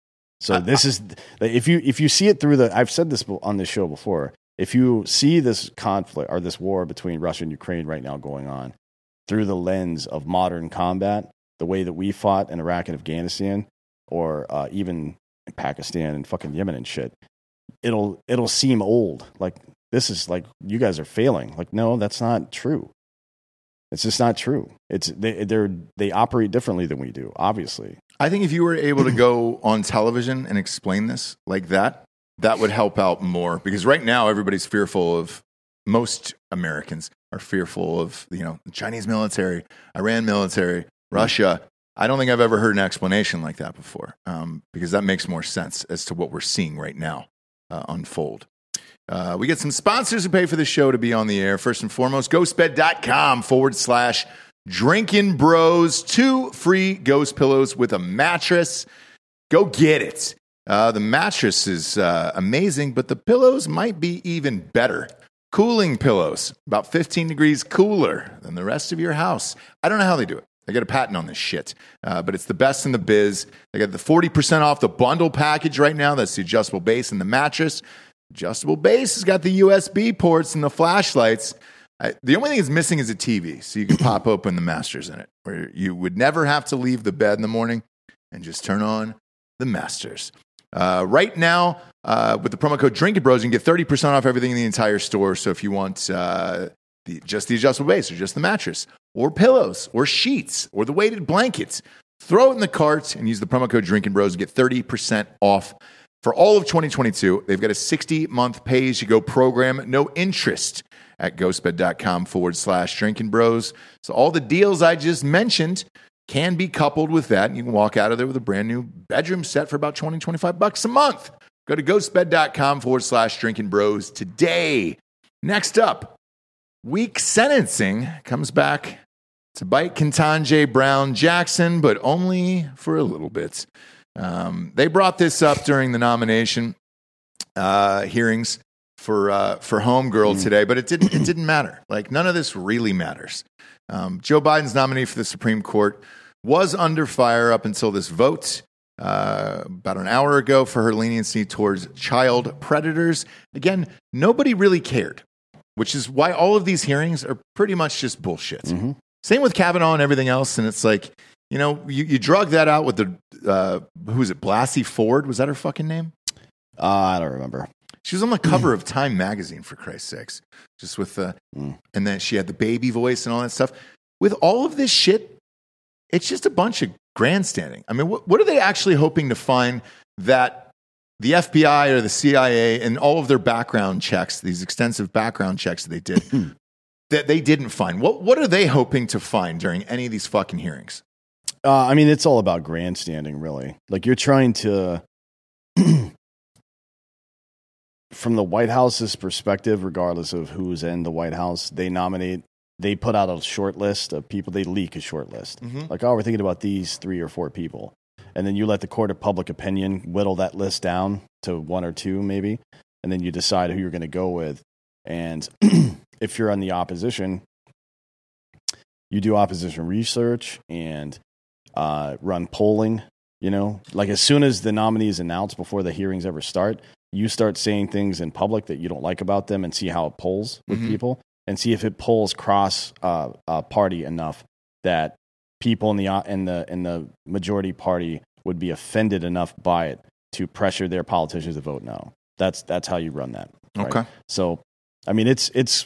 So this is if you if you see it through the. I've said this on this show before. If you see this conflict or this war between Russia and Ukraine right now going on through the lens of modern combat, the way that we fought in Iraq and Afghanistan, or uh, even in Pakistan and fucking Yemen and shit, it'll it'll seem old. Like this is like you guys are failing. Like no, that's not true. It's just not true. It's they they're they operate differently than we do. Obviously, I think if you were able to go on television and explain this like that, that would help out more. Because right now, everybody's fearful of, most Americans are fearful of, you know, the Chinese military, Iran military, Russia. I don't think I've ever heard an explanation like that before, um, because that makes more sense as to what we're seeing right now uh, unfold. Uh, we get some sponsors who pay for the show to be on the air. First and foremost, ghostbed.com forward slash drinking bros. Two free ghost pillows with a mattress. Go get it. Uh, the mattress is uh, amazing, but the pillows might be even better. Cooling pillows, about fifteen degrees cooler than the rest of your house. I don't know how they do it. They got a patent on this shit, uh, but it's the best in the biz. They got the forty percent off the bundle package right now. That's the adjustable base and the mattress. Adjustable base has got the U S B ports and the flashlights. I, the only thing it's missing is a T V, so you can pop open the Masters in it, where you would never have to leave the bed in the morning and just turn on the Masters. Uh, right now, uh, with the promo code Drinking Bros, you can get thirty percent off everything in the entire store. So if you want uh, the, just the adjustable base or just the mattress or pillows or sheets or the weighted blankets, throw it in the cart and use the promo code Drinking Bros and get thirty percent off for all of twenty twenty-two. They've got a sixty-month pay-as-you-go program, no interest at ghostbed.com forward slash Drinking Bros. So all the deals I just mentioned can be coupled with that, and you can walk out of there with a brand new bedroom set for about twenty, twenty-five bucks a month. Go to ghostbed.com forward slash Drinking Bros today. Next up, weak sentencing comes back to bite Ketanji Brown Jackson, but only for a little bit. Um, they brought this up during the nomination uh, hearings for uh, for Homegirl mm. today, but it didn't it didn't matter. Like none of this really matters. Um, Joe Biden's nominee for the Supreme Court was under fire up until this vote uh, about an hour ago for her leniency towards child predators. Again, nobody really cared, which is why all of these hearings are pretty much just bullshit. Mm-hmm. Same with Kavanaugh and everything else, and it's like, you know, you, you drug that out with the, uh, who was it, Blasey Ford? Was that her fucking name? Uh, I don't remember. She was on the cover of Time magazine, for Christ's sakes. Just with the, mm. and then she had the baby voice and all that stuff. With all of this shit, it's just a bunch of grandstanding. I mean, what, what are they actually hoping to find that the F B I or the C I A and all of their background checks, these extensive background checks that they did, that they didn't find? What, what are they hoping to find during any of these fucking hearings? Uh, I mean, it's all about grandstanding, really. Like you're trying to, from the White House's perspective, regardless of who's in the White House, they nominate, they put out a short list of people, they leak a short list. Mm-hmm. Like, oh, we're thinking about these three or four people. And then you let the court of public opinion whittle that list down to one or two, maybe. And then you decide who you're going to go with. And if you're on the opposition, you do opposition research and uh, run polling. You know, like as soon as the nominee is announced before the hearings ever start, you start saying things in public that you don't like about them and see how it polls with mm-hmm. people and see if it polls cross uh, uh, party enough that people in the uh, in the in the majority party would be offended enough by it to pressure their politicians to vote no. That's that's how you run that. Right? Okay. So, I mean, it's it's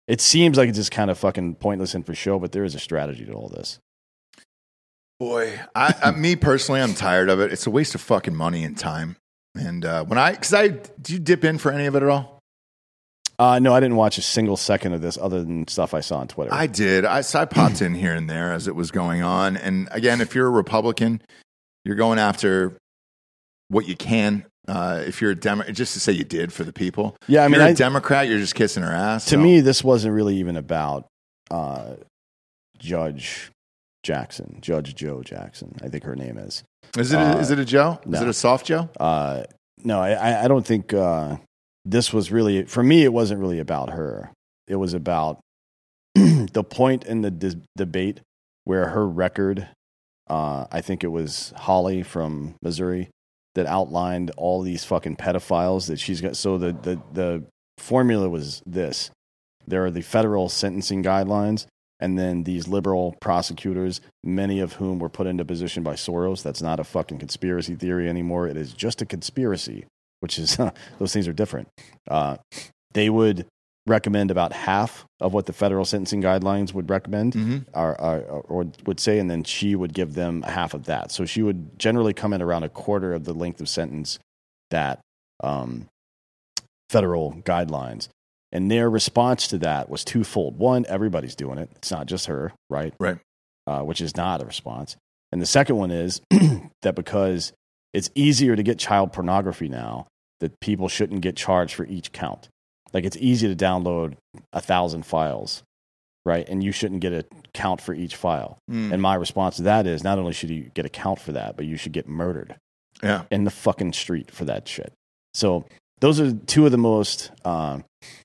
it seems like it's just kind of fucking pointless and for show, but there is a strategy to all this. Boy, I, I me personally, I'm tired of it. It's a waste of fucking money and time. And uh, when I, because I, did you dip in for any of it at all? Uh, no, I didn't watch a single second of this other than stuff I saw on Twitter. I did. I, so I popped in here and there as it was going on. And again, if you're a Republican, you're going after what you can. Uh, if you're a Democrat, just to say you did for the people. Yeah, I if mean, you're a I, Democrat, you're just kissing her ass. To so. me, this wasn't really even about uh, Judge Jackson, Judge Joe Jackson. I think her name is. Is it? A, Uh, is it a Joe? no. Is it a soft Joe? Uh, no, I, I don't think uh, this was really, for me, it wasn't really about her. It was about the point in the dis- debate where her record, uh, I think it was Holly from Missouri, that outlined all these fucking pedophiles that she's got. So the, the, the formula was this. There are the federal sentencing guidelines, and then these liberal prosecutors, many of whom were put into position by Soros. That's not a fucking conspiracy theory anymore. It is just a conspiracy, which is, those things are different. Uh, they would recommend about half of what the federal sentencing guidelines would recommend Mm-hmm. or, or, or would say, and then she would give them half of that. So she would generally come in around a quarter of the length of sentence that um, federal guidelines. And their response to that was twofold. One, everybody's doing it. It's not just her, right? Right. Uh, which is not a response. And the second one is that because it's easier to get child pornography now, that people shouldn't get charged for each count. Like, it's easy to download a thousand files, right? And you shouldn't get a count for each file. Mm. And my response to that is, not only should you get a count for that, but you should get murdered Yeah. in the fucking street for that shit. So those are two of the most uh,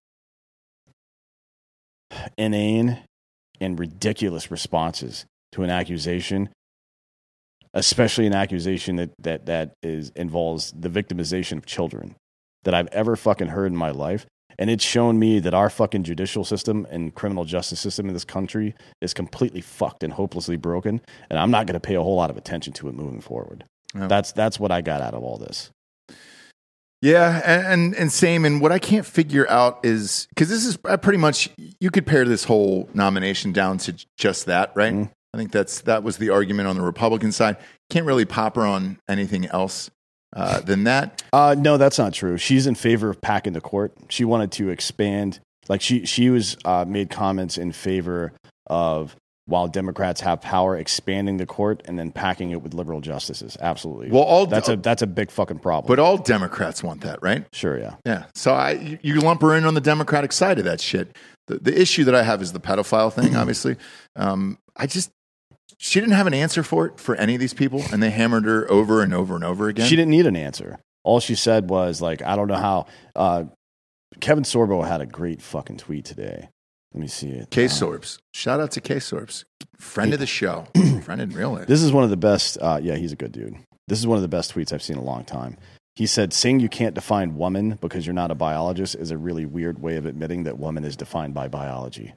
inane and ridiculous responses to an accusation, especially an accusation that, that, that is involves the victimization of children, that I've ever fucking heard in my life. And it's shown me that our fucking judicial system and criminal justice system in this country is completely fucked and hopelessly broken. And I'm not going to pay a whole lot of attention to it moving forward. Yeah. That's that's what I got out of all this. Yeah, and, and and same. And what I can't figure out is, because this is pretty much, you could pare this whole nomination down to just that, right? Mhm. I think that's that was the argument on the Republican side. Can't really pop her on anything else uh, than that. Uh, no, that's not true. She's in favor of packing the court. She wanted to expand. Like she she was uh, made comments in favor of, while Democrats have power, expanding the court and then packing it with liberal justices. Absolutely. Well, all that's a that's a big fucking problem. But all Democrats want that, right? Sure, yeah. Yeah. So I you, you lump her in on the Democratic side of that shit. The, the issue that I have is the pedophile thing. Obviously, um, I just she didn't have an answer for it for any of these people, and they hammered her over and over and over again. She didn't need an answer. All she said was like, I don't know how. Uh, Kevin Sorbo had a great fucking tweet today. Let me see it. K Uh, Sorbs. Shout out to K Sorbs, friend of the show, friend in real life. This is one of the best. Uh, yeah, he's a good dude. This is one of the best tweets I've seen in a long time. He said, saying you can't define woman because you're not a biologist is a really weird way of admitting that woman is defined by biology.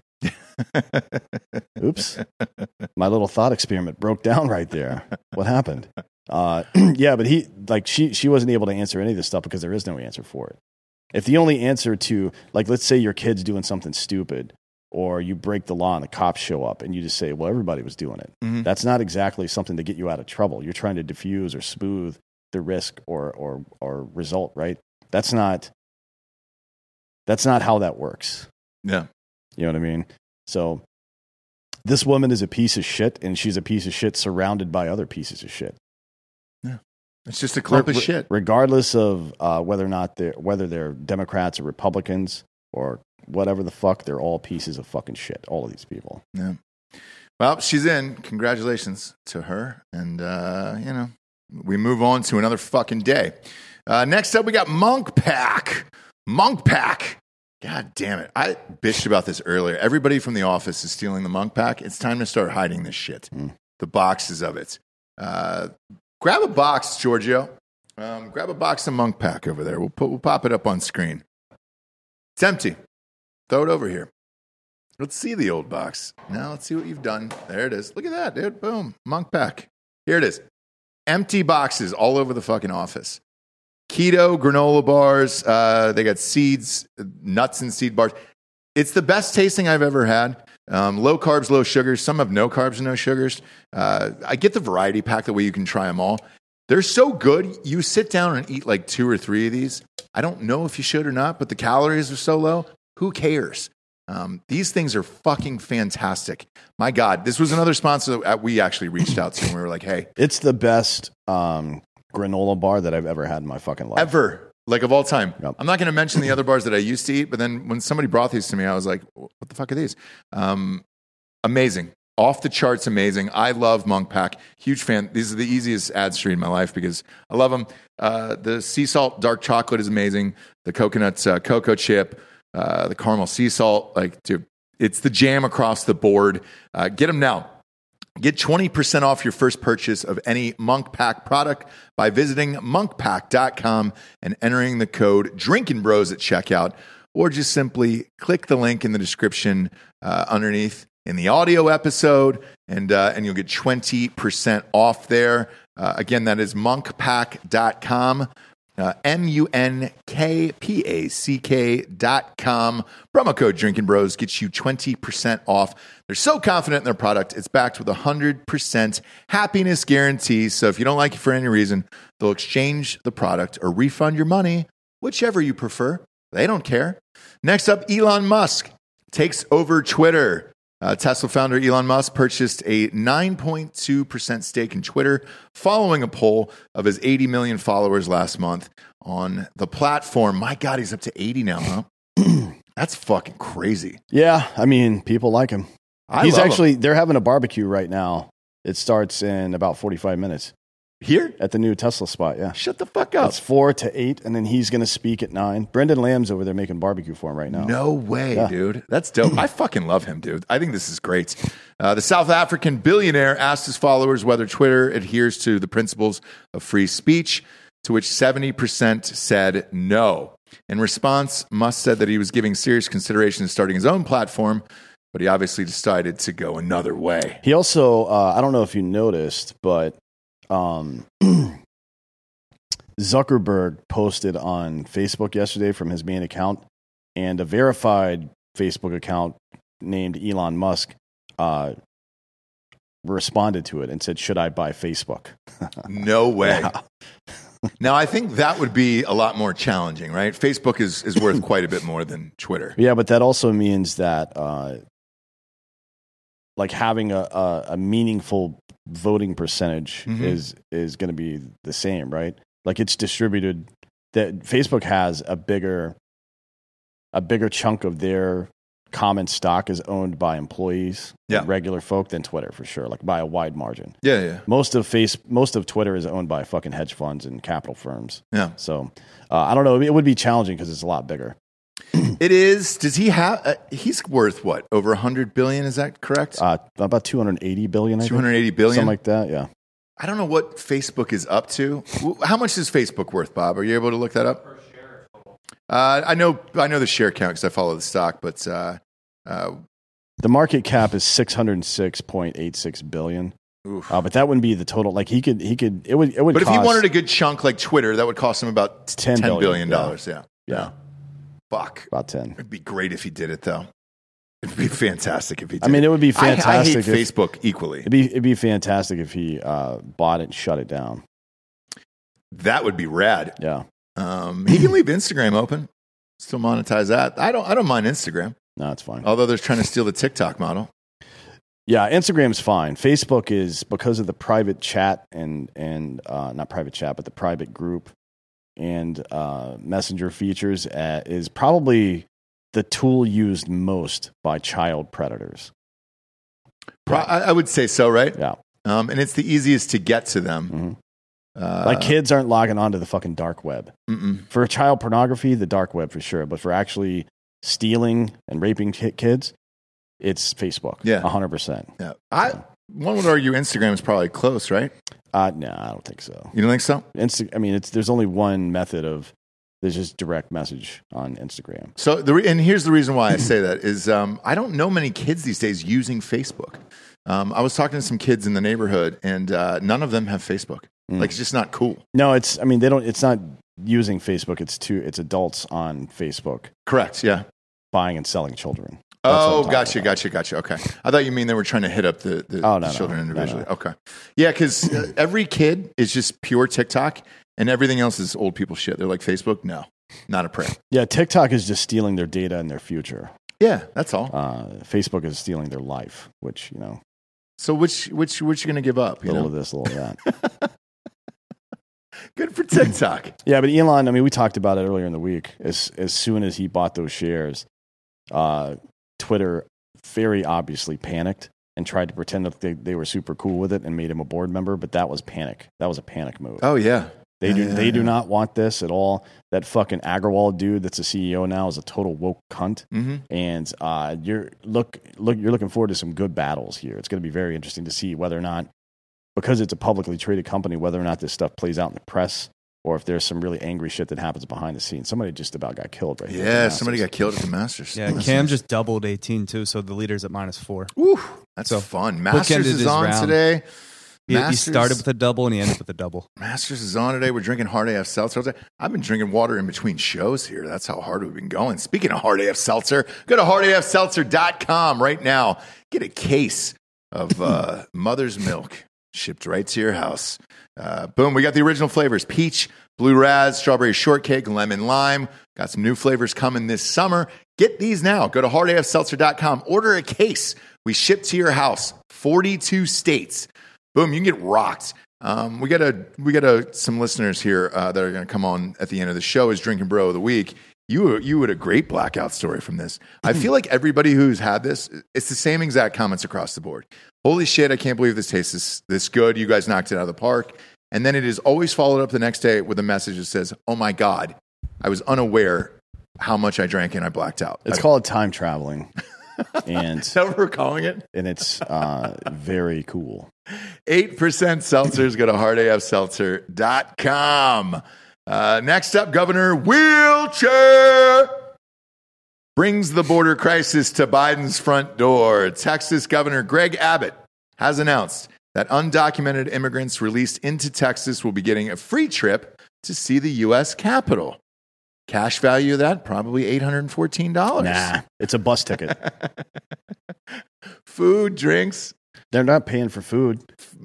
Oops. My little thought experiment broke down right there. What happened? Uh, yeah, but he, like, she, she wasn't able to answer any of this stuff because there is no answer for it. If the only answer to, like, let's say your kid's doing something stupid, or you break the law and the cops show up and you just say, well, everybody was doing it. Mhm. That's not exactly something to get you out of trouble. You're trying to diffuse or smooth the risk or, or, or result, right? That's not, that's not how that works. Yeah. You know what I mean? So this woman is a piece of shit, and she's a piece of shit surrounded by other pieces of shit. It's just a clump of Re- shit. Regardless of uh, whether or not they're, whether they're Democrats or Republicans or whatever the fuck, they're all pieces of fucking shit. All of these people. Yeah. Well, she's in. Congratulations to her. And, uh, you know, we move on to another fucking day. Uh, next up, we got Monk Pack. Monk Pack. God damn it. I bitched about this earlier. Everybody from the office is stealing the Monk Pack. It's time to start hiding this shit. Mm. The boxes of it. Uh, grab a box, Giorgio. Um, grab a box of Monk Pack over there. We'll, put, we'll pop it up on screen. It's empty. Throw it over here. Let's see the old box. Now let's see what you've done. There it is. Look at that, dude. Boom. Monk Pack. Here it is. Empty boxes all over the fucking office. Keto granola bars. Uh, they got seeds, nuts and seed bars. It's the best tasting I've ever had. Um, low carbs, low sugars. Some have no carbs and no sugars. Uh, I get the variety pack, the way you can try them all. They're so good. You sit down and eat like two or three of these. I don't know if you should or not, but the calories are so low. Who cares? Um, these things are fucking fantastic. My God, this was another sponsor that we actually reached out to, and we were like, hey. It's the best um, granola bar that I've ever had in my fucking life. Ever. Like of all time. Yep. I'm not going to mention the other bars that I used to eat, but then when somebody brought these to me, I was like, what the fuck are these? Um, amazing. Off the charts, amazing. I love Monk Pack. Huge fan. These are the easiest ads to read in my life because I love them. Uh, the sea salt dark chocolate is amazing. The coconut uh, cocoa chip, uh, the caramel sea salt. Like, dude, it's the jam across the board. Uh, get them now. Get twenty percent off your first purchase of any Monk Pack product by visiting monk pack dot com and entering the code Drinkin' Bros at checkout, or just simply click the link in the description uh, underneath in the audio episode, and uh, and you'll get twenty percent off there. Uh, again, that is monk pack dot com. Uh, M U N K P A C K dot com. Promo code Drinkin' Bros gets you twenty percent off. They're so confident in their product. It's backed with a one hundred percent happiness guarantee. So if you don't like it for any reason, they'll exchange the product or refund your money, whichever you prefer. They don't care. Next up, Elon Musk takes over Twitter. Uh, Tesla founder Elon Musk purchased a nine point two percent stake in Twitter following a poll of his eighty million followers last month on the platform. My God, he's up to eighty now, huh? That's fucking crazy. Yeah, I mean, people like him. I He's love actually, him. they're having a barbecue right now. It starts in about forty-five minutes. Here? At the new Tesla spot, yeah. Shut the fuck up. It's four to eight, and then he's going to speak at nine. Brendan Lamb's over there making barbecue for him right now. No way, Yeah. dude. That's dope. I fucking love him, dude. I think this is great. Uh, the South African billionaire asked his followers whether Twitter adheres to the principles of free speech, to which seventy percent said no. In response, Musk said that he was giving serious consideration to starting his own platform, but he obviously decided to go another way. He also, uh, I don't know if you noticed, but um, Zuckerberg posted on Facebook yesterday from his main account, and a verified Facebook account named Elon Musk uh, responded to it and said, "Should I buy Facebook?" No way. Yeah. Now, I think that would be a lot more challenging, right? Facebook is, is worth quite a bit more than Twitter. Yeah, but that also means that uh, like having a, a, a meaningful voting percentage Mhm. is is going to be the same, right? Like it's distributed. That Facebook has a bigger a bigger chunk of their common stock is owned by employees, Yeah. and regular folk than Twitter for sure, like by a wide margin. Yeah, yeah. Most of face most of Twitter is owned by fucking hedge funds and capital firms. Yeah. So uh, I don't know. It would be challenging because it's a lot bigger. It is. Does he have? Uh, he's worth what? Over a hundred billion? Is that correct? Uh, about two hundred eighty billion. I think. Two hundred eighty billion. Something like that. Yeah. I don't know what Facebook is up to. W- How much is Facebook worth, Bob? Are you able to look that up? Uh, I know. I know the share count because I follow the stock, but uh, uh, The market cap is six hundred six point eight six billion. oof. Uh, but that wouldn't be the total. Like he could, he could. It would. It would. but if he cost wanted a good chunk like Twitter, that would cost him about ten ten billion, billion yeah. dollars. Yeah. Yeah. Fuck. about ten. It'd be great if he did it, though. It'd be fantastic if he did. I mean, it would be I- fantastic. I, hate if, Facebook equally. It'd be it'd be fantastic if he uh, bought it and shut it down. That would be rad. Yeah. Um, he can leave Instagram open, still monetize that. I don't. I don't mind Instagram, No, it's fine. although they're trying to steal the TikTok model. Yeah, Instagram's fine. Facebook is because of the private chat and and uh, not private chat, but the private group and uh, messenger features uh, is probably the tool used most by child predators. Pro- I, I would say so, right? Yeah, Um, and it's the easiest to get to them. Mhm. Uh, like kids aren't logging onto the fucking dark web mm-mm. for child pornography. The dark web for sure, but for actually stealing and raping ki- kids, it's Facebook. Yeah. a hundred percent. Yeah. I one would argue Instagram is probably close, right? Uh no, I don't think so. You don't think so? Insta- I mean, it's there's only one method of there's just direct message on Instagram. So the re- and here's the reason why I say that is um, I don't know many kids these days using Facebook. Um, I was talking to some kids in the neighborhood, and uh, none of them have Facebook. Mm. Like it's just not cool. No, it's. I mean, they don't. It's not using Facebook. It's two. It's adults on Facebook. Correct. Yeah. buying and selling children. That's what I'm Oh, talking gotcha, about. gotcha, gotcha. Okay. I thought you mean they were trying to hit up the, the, Oh, no, the children no, no, individually. no. Okay. Yeah, because uh, every kid is just pure TikTok, and everything else is old people shit. They're like Facebook. No, not a prayer. Yeah, TikTok is just stealing their data and their future. Yeah, that's all. Uh, Facebook is stealing their life, which, you know, So which which which you going to give up? You little know? of this, little of that. Good for TikTok. Yeah, but Elon, I mean, we talked about it earlier in the week. As as soon as he bought those shares, uh, Twitter very obviously panicked and tried to pretend that they, they were super cool with it and made him a board member. But that was panic. That was a panic move. Oh yeah, They Yeah, do yeah, they do yeah. not want this at all. That fucking Agrawal dude that's a C E O now is a total woke cunt. Mm-hmm. And uh, you're look look you're looking forward to some good battles here. It's going to be very interesting to see whether or not, because it's a publicly traded company, whether or not this stuff plays out in the press or if there's some really angry shit that happens behind the scenes. Somebody just about got killed right here. at the Yeah, Masters. somebody got killed at the Masters. Yeah, That's Cam nice. just doubled eighteen too, so the leader's at minus four. Woo, that's So, fun. bookended Masters is his on round. today. He, he Masters- started with a double and he ended with a double. Masters is on today. We're drinking hard A F seltzer. I've been drinking water in between shows here. That's how hard we've been going. Speaking of hard A F seltzer, go to hard A F seltzer dot com right now. Get a case of uh, Mother's Milk shipped right to your house. Uh, boom, we got the original flavors: peach, blue raz, strawberry shortcake, lemon lime. Got some new flavors coming this summer. Get these now. Go to hard A F seltzer dot com. Order a case. We ship to your house. forty-two states. Boom, you can get rocked. Um, we got a we got a, some listeners here uh, that are going to come on at the end of the show as Drinking Bro of the Week. You you had a great blackout story from this. I feel like everybody who's had this, it's the same exact comments across the board. Holy shit, I can't believe this tastes this, this good. You guys knocked it out of the park. And then it is always followed up the next day with a message that says, oh my God, I was unaware how much I drank and I blacked out. It's I, called time traveling. And Is that what we're calling it? and it's uh, very cool. eight percent seltzers. Go to hard A F seltzer dot com. Uh, next up, Governor Wheelchair brings the border crisis to Biden's front door. Texas Governor Greg Abbott has announced that undocumented immigrants released into Texas will be getting a free trip to see the U S Capitol. Cash value of that, probably eight hundred fourteen dollars. Nah, it's a bus ticket. Food, drinks. They're not paying for food.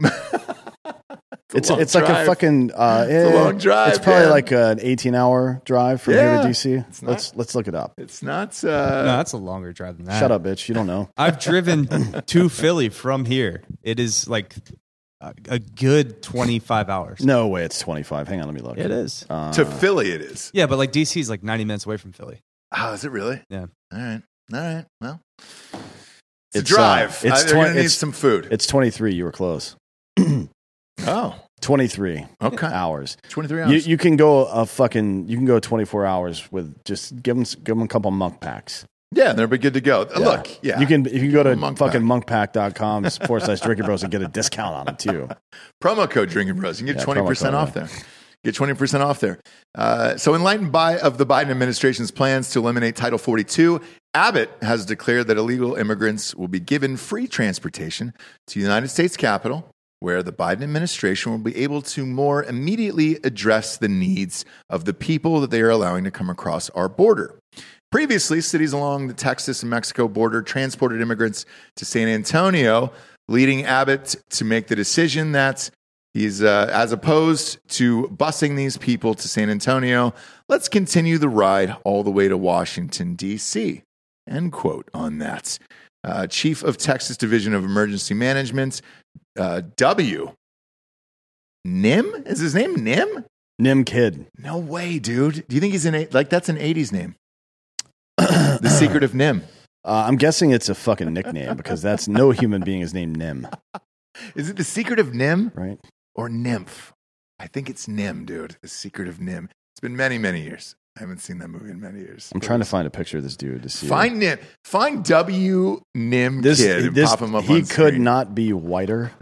It's a long it's like drive. a fucking uh, It's a eh, long drive, It's probably man. like an eighteen hour drive from here Yeah, to D C. it's not- Let's let's look it up. It's not. no, Uh, that's a longer drive than that. Shut up, bitch. You don't know. I've driven to Philly from here. It is like a, a good twenty-five hours. No way. It's twenty five. Hang on, let me look. It is. Uh, to Philly, it is. Yeah, but like D C is like ninety minutes away from Philly. Oh, is it really? Yeah. All right. All right. Well, it's, It's, a drive. uh, it's I, they're going twen- to need it's- some food. It's twenty three. You were close. Oh, Twenty three okay. hours. twenty-three You, hours. you can go a fucking. You can go twenty four hours with just give them give them a couple monk packs. yeah, they'll be good to go. Yeah. Look, yeah. You can if you go to Monk fucking pack. monkpack dot com forward slash drinking bros and get a discount on it too. Promo code Drinking Bros. You can get Yeah, twenty percent promo code, off there. Get twenty percent off there. Uh, so, enlightened by of the Biden administration's plans to eliminate Title forty-two, Abbott has declared that illegal immigrants will be given free transportation to the United States Capitol, where the Biden administration will be able to more immediately address the needs of the people that they are allowing to come across our border. Previously, cities along the Texas and Mexico border transported immigrants to San Antonio, leading Abbott to make the decision that he's, uh, as opposed to busing these people to San Antonio, let's continue the ride all the way to Washington, D C. End quote on that. Uh, Chief of Texas Division of Emergency Management, uh, W. Nim? Is his name Nim? Nim Kid. No way, dude. Do you think he's an, like, that's an eighties name? The Secret of Nim. Uh, I'm guessing it's a fucking nickname because that's no human being is named Nim, Is it The Secret of Nim right? or Nymph? I think it's Nim, dude. The Secret of Nim. It's been many, many years. I haven't seen that movie in many years. I'm trying to find a picture of this dude to see. Find Nim. Find W. Nim this. Kid and this pop him up he on could screen. not be whiter.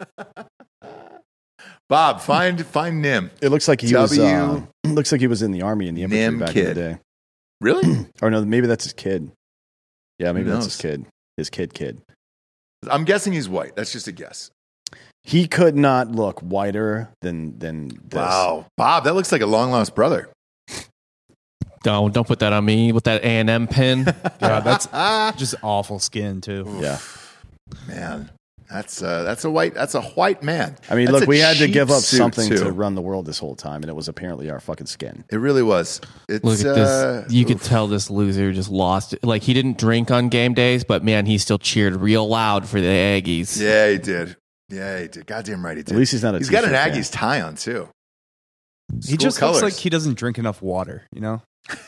Bob, find find Nim. It looks like he was. W. Uh, looks like he was in the army in the infantry Nim back in Kid. the day. Really? Or no, maybe that's his kid. Yeah, maybe Who that's knows? his kid. His kid kid. I'm guessing he's white. That's just a guess. He could not look whiter than than this. Wow. Bob, that looks like a long lost brother. Don't don't put that on me with that A and M pin. God, that's just awful skin too. Yeah. Man, that's uh, that's a white that's a white man. I mean, That's look, a we had to cheap give up suit, something too. to run the world this whole time, and it was apparently our fucking skin. It really was. It's, Look at uh, this. You could oof. tell this loser just lost it. Like, he didn't drink on game days, but man, he still cheered real loud for the Aggies. Yeah, he did. Yeah, he did. Goddamn right he did. At least he's not a He's got an t-shirt fan. Aggies tie on too. He School just colors. looks like he doesn't drink enough water. You know.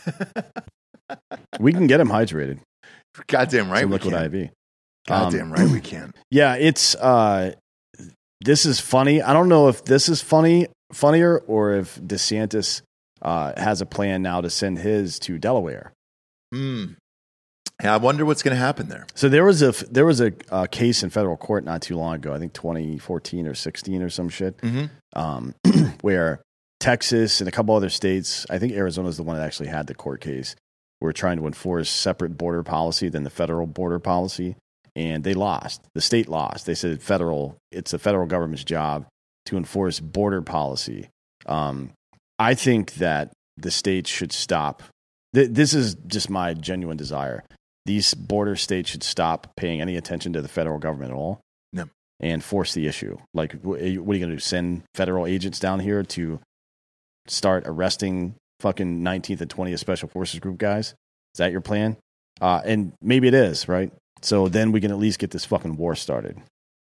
We can get him hydrated. Goddamn right Some we liquid can. I V. Goddamn Um, right we can. Yeah, it's uh, this is funny. I don't know if this is funny, funnier, or if DeSantis uh, has a plan now to send his to Delaware. Mm. Yeah, I wonder what's going to happen there. So there was a there was a, a case in federal court not too long ago. I think twenty fourteen or sixteen or some shit, Mm-hmm. um, where Texas and a couple other states, I think Arizona is the one that actually had the court case, were trying to enforce separate border policy than the federal border policy. And they lost. The state lost. They said federal. It's the federal government's job to enforce border policy. Um, I think that the states should stop. Th- this is just my genuine desire. These border states should stop paying any attention to the federal government at all. No. And force the issue. Like, wh- what are you going to do? Send federal agents down here to start arresting fucking nineteenth and twentieth Special Forces Group guys? Is that your plan? Uh, and maybe it is, right? So then we can at least get this fucking war started.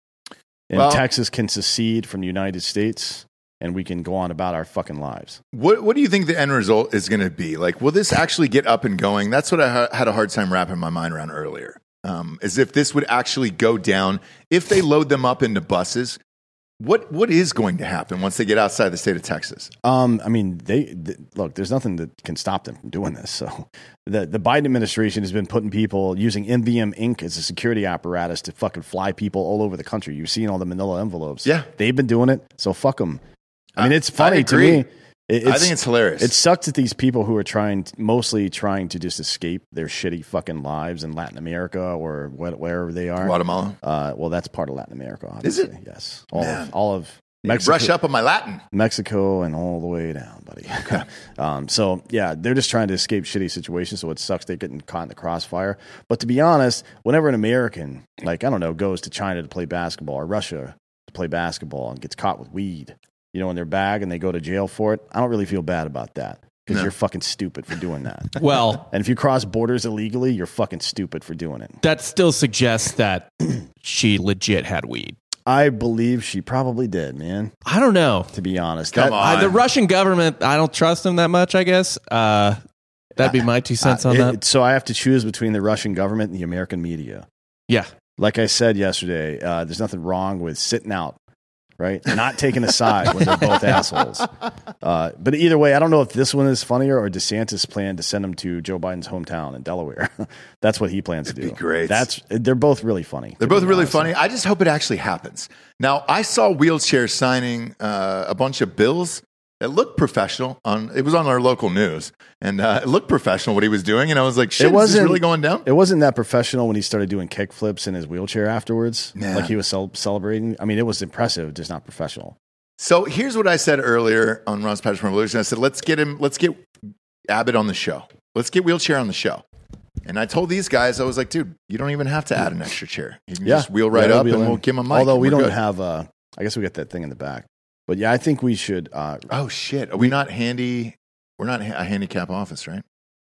And Well- Texas can secede from the United States, and we can go on about our fucking lives. What What do you think the end result is going to be? Like, will this actually get up and going? That's what I ha- had a hard time wrapping my mind around earlier. Um, as if this would actually go down if they load them up into buses. What What is going to happen once they get outside the state of Texas? Um, I mean, they th- look. There's nothing that can stop them from doing this. So, the the Biden administration has been putting people using M V M Incorporated as a security apparatus to fucking fly people all over the country. You've seen all the Manila envelopes. Yeah. they've been doing it. So fuck them. I mean, I- it's funny I to agree. me. It- I think it's hilarious. It sucks that these people who are trying, mostly trying to just escape their shitty fucking lives in Latin America or what, wherever they are. Guatemala. Uh, well, that's part of Latin America, Is obviously. it? Yes. All Man. of, all of Need to Mexico. brush up on my Latin. Mexico and all the way down, buddy. um, so, yeah, they're just trying to escape shitty situations, so it sucks they're getting caught in the crossfire. But to be honest, whenever an American, like, I don't know, goes to China to play basketball or Russia to play basketball and gets caught with weed, you know, in their bag and they go to jail for it, I don't really feel bad about that because No. you're fucking stupid for doing that. Well, And if you cross borders illegally, you're fucking stupid for doing it. that still suggests that she legit had weed. I believe she probably did, man, I don't know. to be honest. Come That- on. Uh, the Russian government, I don't trust them that much, I guess. Uh, that'd be my two cents Uh, on it- that. So I have to choose between the Russian government and the American media. Yeah. Like I said yesterday, uh, there's nothing wrong with sitting out, right? Not taking a side when they're both assholes. Uh, but either way, I don't know if this one is funnier or DeSantis planned to send him to Joe Biden's hometown in Delaware. That's what he plans to do. It'd be great. That's they're both really funny. They're to both be really honest. funny. I just hope it actually happens. Now, I saw Wheelchair signing uh, a bunch of bills that looked professional. On it was on our local news, and uh, it looked professional what he was doing. And I was like, "Shit, It is this wasn't really going down?" It wasn't that professional when he started doing kick flips in his wheelchair afterwards. Yeah. Like he was cel- celebrating. I mean, it was impressive, just not professional. So here's what I said earlier on Ron's Passion Revolution. I said, "Let's get him. Let's get Abbott on the show. Let's get Wheelchair on the show." And I told these guys, I was like, "Dude, you don't even have to add an extra chair. You can Yeah, just wheel right Yeah, up, we'll and be we'll in. give him a mic." Although and we we're don't good. have, uh, I guess we got that thing in the back. But yeah, I think we should. Uh, Oh shit! Are we not handy? We're not a handicap office, right?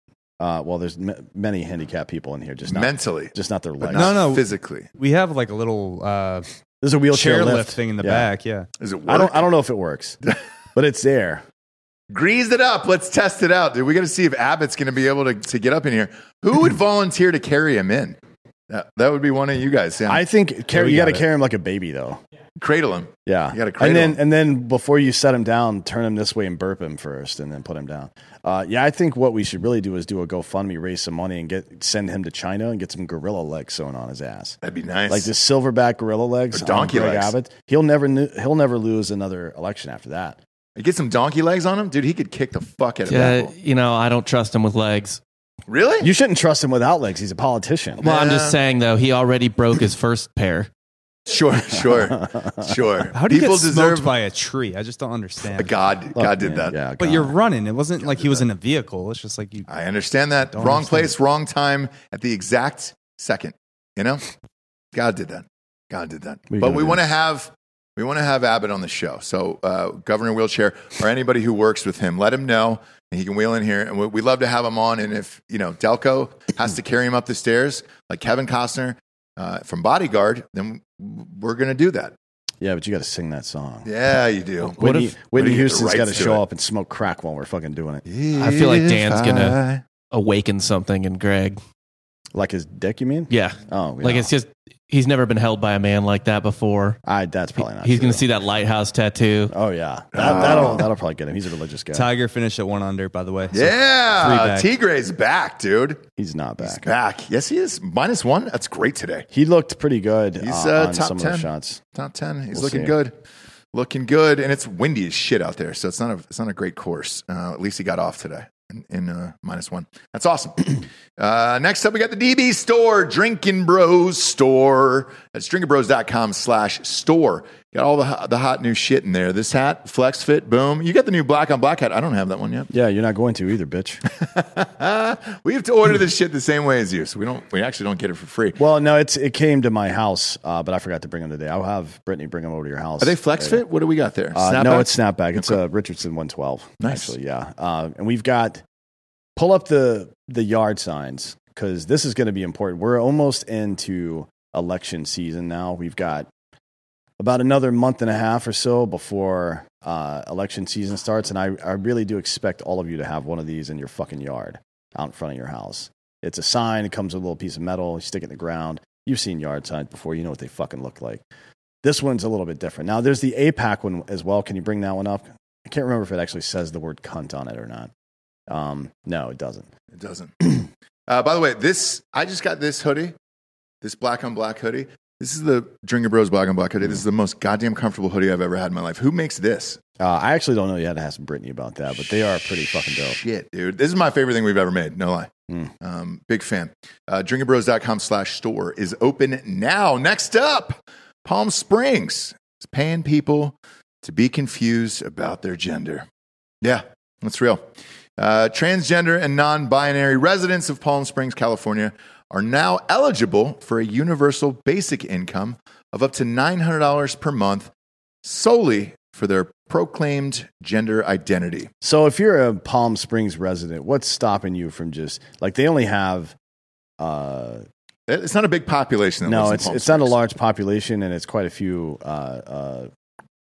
uh, well, there's m- many handicapped people in here, just not, Mentally, just not their but legs. not No, no. physically. We have like a little uh, There's a wheelchair chair lift. lift thing in the Yeah. back. Yeah. Is it? Work? I don't. I don't know if it works, but it's there. Grease it up. Let's test it out, dude. We got to see if Abbott's going to be able to, to get up in here. Who would volunteer to carry him in? That, that would be one of you guys. Sam. I think car- we you got to got it. carry him like a baby, though. cradle him. Yeah, You gotta cradle and then him. and then before you set him down, turn him this way and burp him first, and then put him down. Uh, yeah, I think what we should really do is do a GoFundMe, raise some money, and get send him to China and get some gorilla legs sewn on his ass. That'd be nice. Like this silverback gorilla legs, Or donkey on Greg legs. Abbott. He'll never nu- he'll never lose another election after that. You get some donkey legs on him, dude. He could kick the fuck out of Yeah, that. you know, I don't trust him with legs. Really? You shouldn't trust him without legs. He's a politician. Well, I'm Yeah. just saying, though, he already broke his first pair. Sure, sure, sure. How do you People get smoked deserve by a tree? I just don't understand. God. Look, God did man, that. Yeah, But God. you're running. It wasn't like he was in a vehicle. It's just like you. I understand that. Don't Wrong understand place, wrong time at the exact second. You know, God did that. God did that. What are you But gonna we do? want to have we want to have Abbott on the show. So uh, Governor Wheelchair or anybody who works with him, let him know, and he can wheel in here. And we- we'd love to have him on. And if you know Delco has to carry him up the stairs like Kevin Costner uh, from Bodyguard, then we're going to do that. Yeah, but you got to sing that song. Yeah, you do. What Whitney, if- what Whitney if you get the Houston's got to rights to show it? up and smoke crack while we're fucking doing it. I feel like Dan's If gonna- I- Awaken something in Greg. Like his dick, you mean? Yeah. Oh, Like yeah. it's just, he's never been held by a man like that before. I, that's probably not He's true. going to see that lighthouse tattoo. Oh, yeah. That, that'll, that'll probably get him. He's a religious guy. Tiger finished at one under, by the way. So Yeah, three back. Tigre's back, dude. He's not He's back. back. Yes, he is. Minus one. That's great today. He looked pretty good He's uh, uh, on top some of ten. the shots. Top ten. He's We'll looking see. good. Looking good, and it's windy as shit out there, so it's not a it's not a great course. Uh, at least he got off today in, in uh, minus one. That's awesome. uh, next up, we got the D B store, Drinking Bros store. That's drinkingbros.com slash store. Got all the hot, the hot new shit in there. This hat, Flex Fit, boom. You got the new black on black hat. I don't have that one yet. Yeah, you're not going to either, bitch. We have to order this shit the same way as you, so we don't. We actually don't get it for free. Well, no, it's it came to my house, uh, but I forgot to bring them today. I'll have Brittany bring them over to your house. Are they Flex Uh, Fit? What do we got there? Uh, Snapback? no, it's snapback. It's a Richardson one twelve. Nice. Actually, yeah. Uh, and we've got pull up the the yard signs because this is going to be important. We're almost into election season now. We've got about another month and a half or so before uh, election season starts, and I, I really do expect all of you to have one of these in your fucking yard out in front of your house. It's a sign. It comes with a little piece of metal. You stick it in the ground. You've seen yard signs before. You know what they fucking look like. This one's a little bit different. Now, there's the A PAC one as well. Can you bring that one up? I can't remember if it actually says the word cunt on it or not. Um, no, it doesn't. It doesn't. uh, by the way, this I just got this hoodie, this black on black hoodie. This is the Drinking Bros black on black hoodie. This is the most goddamn comfortable hoodie I've ever had in my life. Who makes this? Uh, I actually don't know. You had to ask Brittany about that, but they are pretty fucking dope. Shit, dude. This is my favorite thing we've ever made. No lie. Mm. Um, big fan. Uh, drinkingbros.com slash store is open now. Next up, Palm Springs is paying people to be confused about their gender. Yeah, that's real. Uh, transgender and non-binary residents of Palm Springs, California are now eligible for a universal basic income of up to nine hundred dollars per month solely for their proclaimed gender identity. So if you're a Palm Springs resident, what's stopping you from just like they only have uh It's not a big population. That no, lives in it's Palm it's not a Springs. large population and it's quite a few uh uh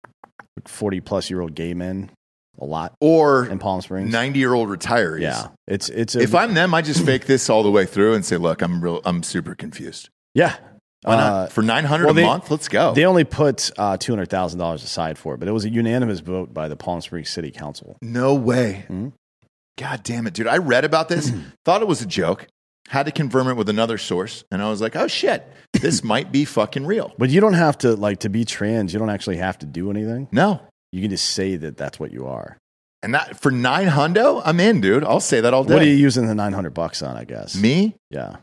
forty plus year old gay men, a lot Or in Palm Springs. ninety-year-old retirees. Yeah. It's it's a, If I'm them, I just fake this all the way through and say, "Look, I'm real. I'm super confused. yeah. Why not Uh, for nine hundred well, a they- month? Let's go." They only put uh, two hundred thousand dollars aside for it, but it was a unanimous vote by the Palm Springs City Council. No way. Mhm. God damn it, dude! I read about this, thought it was a joke, had to confirm it with another source, and I was like, "Oh shit, this might be fucking real." But you don't have to like to be trans. You don't actually have to do anything. No, You can just say that that's what you are. and that for nine hundo, I'm in, dude. I'll say that all day. What are you using the nine hundred bucks on? I guess Me? Yeah.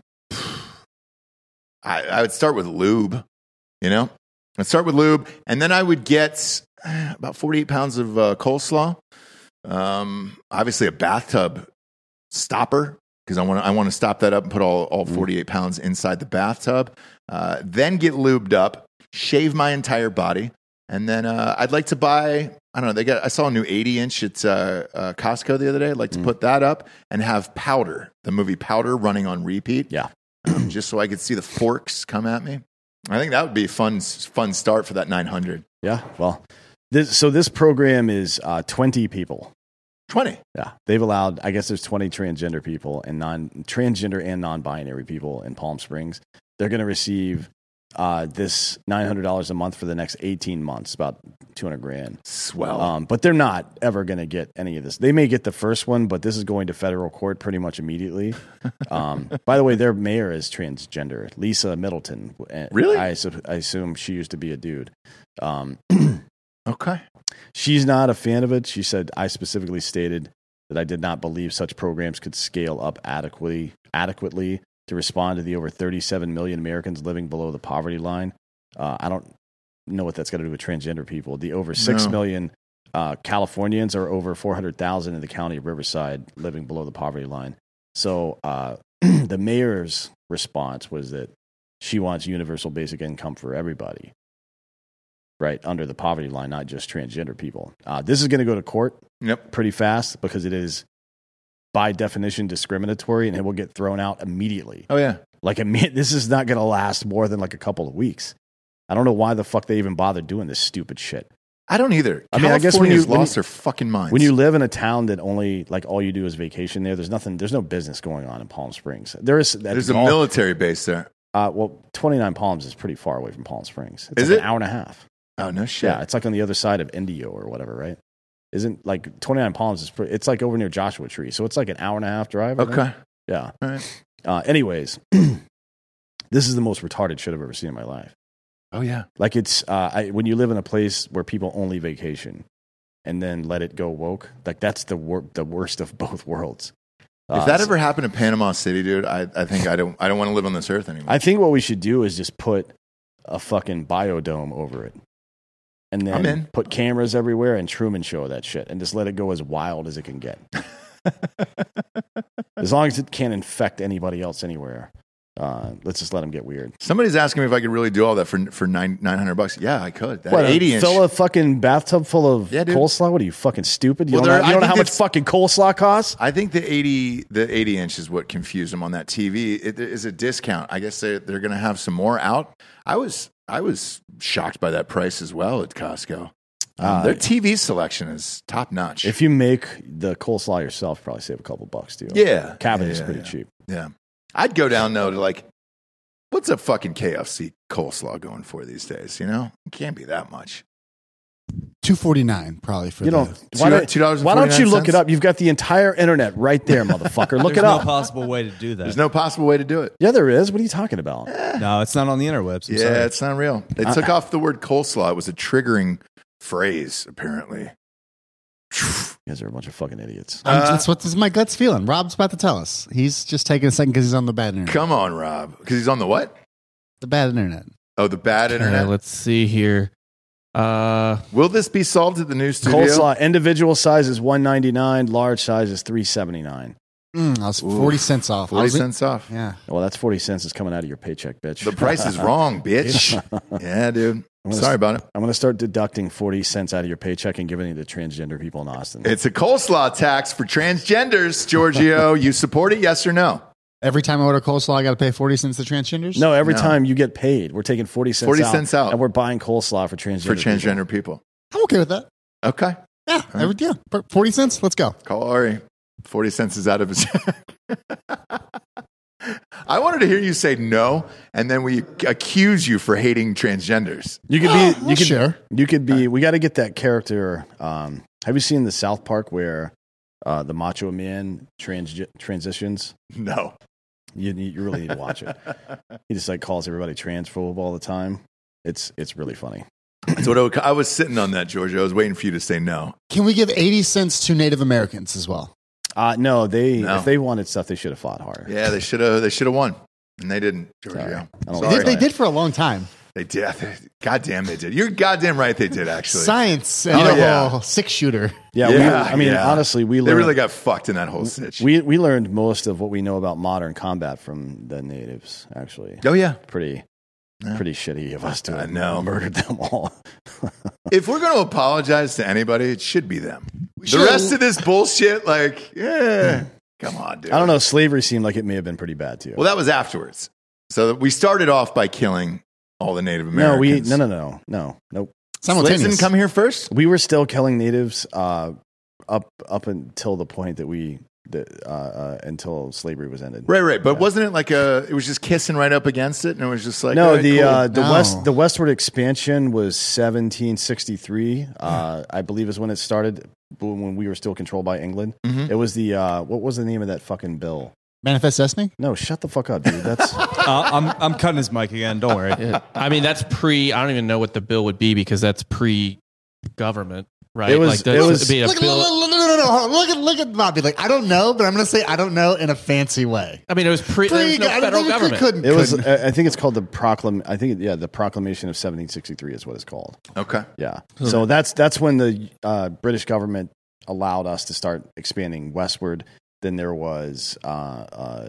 I, I would start with lube. You know, I'd start with lube, and then I would get eh, about forty-eight pounds of uh, coleslaw. Um, obviously, a bathtub stopper because I want to I want to stop that up and put all all forty-eight pounds inside the bathtub. Uh, then get lubed up, shave my entire body, and then uh, I'd like to buy. I don't know. They got. I saw a new eighty inch at uh, uh, Costco the other day. I'd like to put that up and have Powder, the movie Powder, running on repeat. Yeah. Just so I could see the forks come at me. I think that would be a fun, fun start for that nine hundred. Yeah. Well, this, so this program is uh, twenty people. twenty. Yeah. They've allowed, I guess there's twenty transgender people and non transgender and non-binary people in Palm Springs. They're going to receive uh, this nine hundred dollars a month for the next eighteen months, about two hundred grand. Swell. Um, but they're not ever going to get any of this. They may get the first one, but this is going to federal court pretty much immediately. Um, by the way, their mayor is transgender, Lisa Middleton. Really? I, assu- I assume she used to be a dude. Um, Okay. she's not a fan of it. She said, I specifically stated that I did not believe such programs could scale up adequately, adequately to respond to the over thirty-seven million Americans living below the poverty line. Uh, I don't know what that's got to do with transgender people. The over six No. million uh, Californians are over four hundred thousand in the county of Riverside living below the poverty line. So uh, the mayor's response was that she wants universal basic income for everybody, right, under the poverty line, not just transgender people. Uh, this is going to go to court Yep. pretty fast because it is, by definition, discriminatory, and it will get thrown out immediately. Oh yeah. Like, imme- this is not going to last more than like a couple of weeks. I don't know why the fuck they even bothered doing this stupid shit. I don't either. I mean, I guess when California's you- when lost you- their fucking minds. When you live in a town that only, like, all you do is vacation there, there's nothing, there's no business going on in Palm Springs. There is, There's a golf- military base there. Uh, well, twenty-nine Palms is pretty far away from Palm Springs. It's Is like it? an hour and a half. Oh no shit. Yeah, it's like on the other side of Indio or whatever, right? Isn't like twenty-nine Palms is pretty, it's like over near Joshua Tree, so it's like an hour and a half drive. I think. Okay. Yeah. All right. Uh, anyways, this is the most retarded shit I've ever seen in my life. Oh yeah. Like it's uh, I, when you live in a place where people only vacation, and then let it go woke. Like that's the wor- the worst of both worlds. If Uh, that so- ever happened in Panama City, dude, I, I think I don't I don't want to live on this earth anymore. I think what we should do is just put a fucking biodome over it. And I'm then in. put cameras everywhere and Truman Show that shit and just let it go as wild as it can get. As long as it can't infect anybody else anywhere. Uh, let's just let them get weird. Somebody's asking me if I could really do all that for for nine nine hundred bucks. Yeah, I could. That What, eighty a, inch. fill a fucking bathtub full of Yeah, dude. coleslaw? What are you, fucking stupid? You Well, don't, there- know, you I don't know think how much it's- fucking coleslaw costs? I think the eighty the eighty inch is what confused them on that T V. It is a discount. I guess they they're going to have some more out. I was I was shocked by that price as well at Costco. Um, Uh, their T V selection is top notch. If you make the coleslaw yourself, probably save a couple bucks too. Yeah. Cabbage Yeah, is yeah, pretty yeah. cheap. Yeah, I'd go down though to like, what's a fucking K F C coleslaw going for these days? You know, it can't be that much. Two forty nine probably for You the. don't. Why don't, two dollars and why don't you forty-nine look it cents? up? You've got the entire internet right there, motherfucker. Look There's it no up. possible way to do that. There's no possible way to do it. Yeah, there is. What are you talking about? no, it's not on the interwebs. I'm yeah, sorry. it's not real. They took off the word coleslaw. It was a triggering phrase, apparently. You guys are a bunch of fucking idiots. I'm- Uh, that's what this is my gut's feeling. Rob's about to tell us. He's just taking a second because he's on the bad internet. Come on, Rob, because he's on the what? The bad internet. Oh, the bad Okay, internet. let's see here. Uh, Will this be solved at the new studio? Coleslaw individual size is one ninety nine. Large size is three seventy nine. Mm, I was forty cents off. I Forty was- cents off. Yeah. Well, that's forty cents is coming out of your paycheck, bitch. The price is wrong, bitch. Yeah, dude. I'm gonna Sorry s- about it. I'm going to start deducting forty cents out of your paycheck and giving it to transgender people in Austin. It's a coleslaw tax for transgenders, Giorgio. You support it, yes or no? Every time I order coleslaw, I got to pay forty cents to transgenders? no, every No. time you get paid, we're taking forty cents forty out. cents out. And we're buying coleslaw for transgender For people. transgender people. I'm okay with that. Okay. Yeah. Every, yeah. For forty cents? Let's go. Call Ari. forty cents is out of his. I wanted to hear you say no, and then we accuse you for hating transgenders. You could Oh, be. we'll You could. share. You could be. We got to get that character. Um, have you seen the South Park where uh, the Macho Man trans transitions? No. You need, you really need to watch it. He just like calls everybody transphobe all the time. It's it's really funny. That's what I, would, I was sitting on that, Giorgio. I was waiting for you to say no. Can we give eighty cents to Native Americans as well? Uh, no, they No. if they wanted stuff, they should have fought harder. Yeah, they should have. They should have won, and they didn't, Giorgio. Sorry. I don't They like did, they that. did for a long time. They did. God damn, they did. You're goddamn right. They did actually. Science and Oh, the yeah. whole six shooter. Yeah, Yeah, we, I mean, yeah. honestly, we They learned really got fucked in that whole stitch. we we learned most of what we know about modern combat from the natives. Actually, oh yeah. pretty Yeah. pretty shitty of us to I have know. murdered them all. If we're going to apologize to anybody, it should be them. The should- rest of this bullshit, like, yeah, come on, dude. I don't know. Slavery seemed like it may have been pretty bad too. Well, that was afterwards. So we started off by killing all the Native no, we Americans. no no no no nope. Slaves Simultaneous. didn't come here first. We were still killing natives uh, up up until the point that we that, uh, uh, until slavery was ended. Right, right. But wasn't it like a? It was just kissing right up against it, and it was just like No, all right, the cool. uh, the No. west the westward expansion was seventeen sixty-three. Uh, I believe is when it started. When we were still controlled by England. Mhm. It was the uh, what was the name of that fucking bill? Manifest Destiny? No, shut the fuck up, dude. That's Uh, I'm I'm cutting his mic again. Don't worry. yeah. I mean, that's pre. I don't even know what the bill would be because that's pre-government. right? It was- like that's, it was- it'd be a Look, bill- look, look, no, no, no, hold on. look at look at Bobby. Like I don't know, but I'm going to say I don't know in a fancy way. I mean, it was pre. there was no I don't federal think we government. couldn't- It was. couldn't. I think it's called the proclam. I think yeah, the Proclamation of seventeen sixty-three is what it's called. Okay. Yeah. So that's that's when the uh, British government allowed us to start expanding westward. Then there was uh, uh,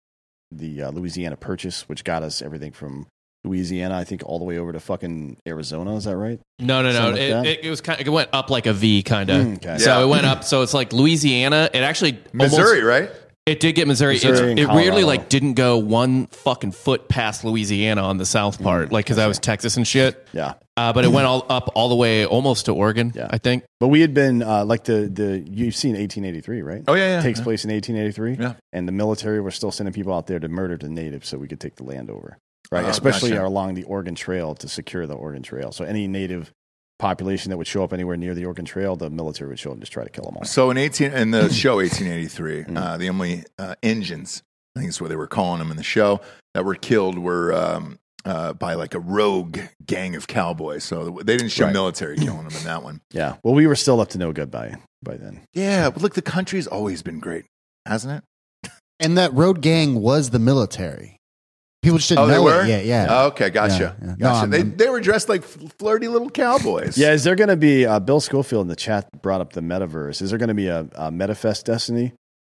the uh, Louisiana Purchase, which got us everything from Louisiana, I think, all the way over to fucking Arizona. Is that right? No, no, no. Something like It, that? it, it was kind. Of, it went up like a V, kind of. Mm, okay. So Yeah. it went up. So it's like Louisiana. It actually Missouri, almost, right? It did get Missouri. Missouri It's- and it weirdly Colorado. like didn't go one fucking foot past Louisiana on the south part, like because that was Texas and shit. Yeah. Uh, but it went all up all the way almost to Oregon. Yeah. I think. But we had been uh, like the the you've seen eighteen eighty-three, right? Oh, yeah, yeah. Takes Yeah. place in eighteen eighty-three. Yeah. And the military were still sending people out there to murder the natives so we could take the land over. Right. Oh, Especially gotcha. along the Oregon Trail to secure the Oregon Trail. So any native population that would show up anywhere near the Oregon Trail, the military would show up and just try to kill them all. So in eighteen in the show eighteen eighty-three, uh, the only uh, engines, I think that's what they were calling them in the show, that were killed were um, uh, by like a rogue gang of cowboys. So they didn't show Right. military killing them in that one. Yeah. Well, we were still up to no good by by then. Yeah, but look, the country's always been great, hasn't it? And that road gang was the military. People just didn't Oh, they know were? it. Yeah, yeah. Oh, okay, gotcha. Yeah, yeah. No, gotcha. I'm- they, I'm- they were dressed like flirty little cowboys. Yeah. Is there going to be uh, Bill Schofield in the chat brought up the metaverse? Is there going to be a, a MetaFest Destiny?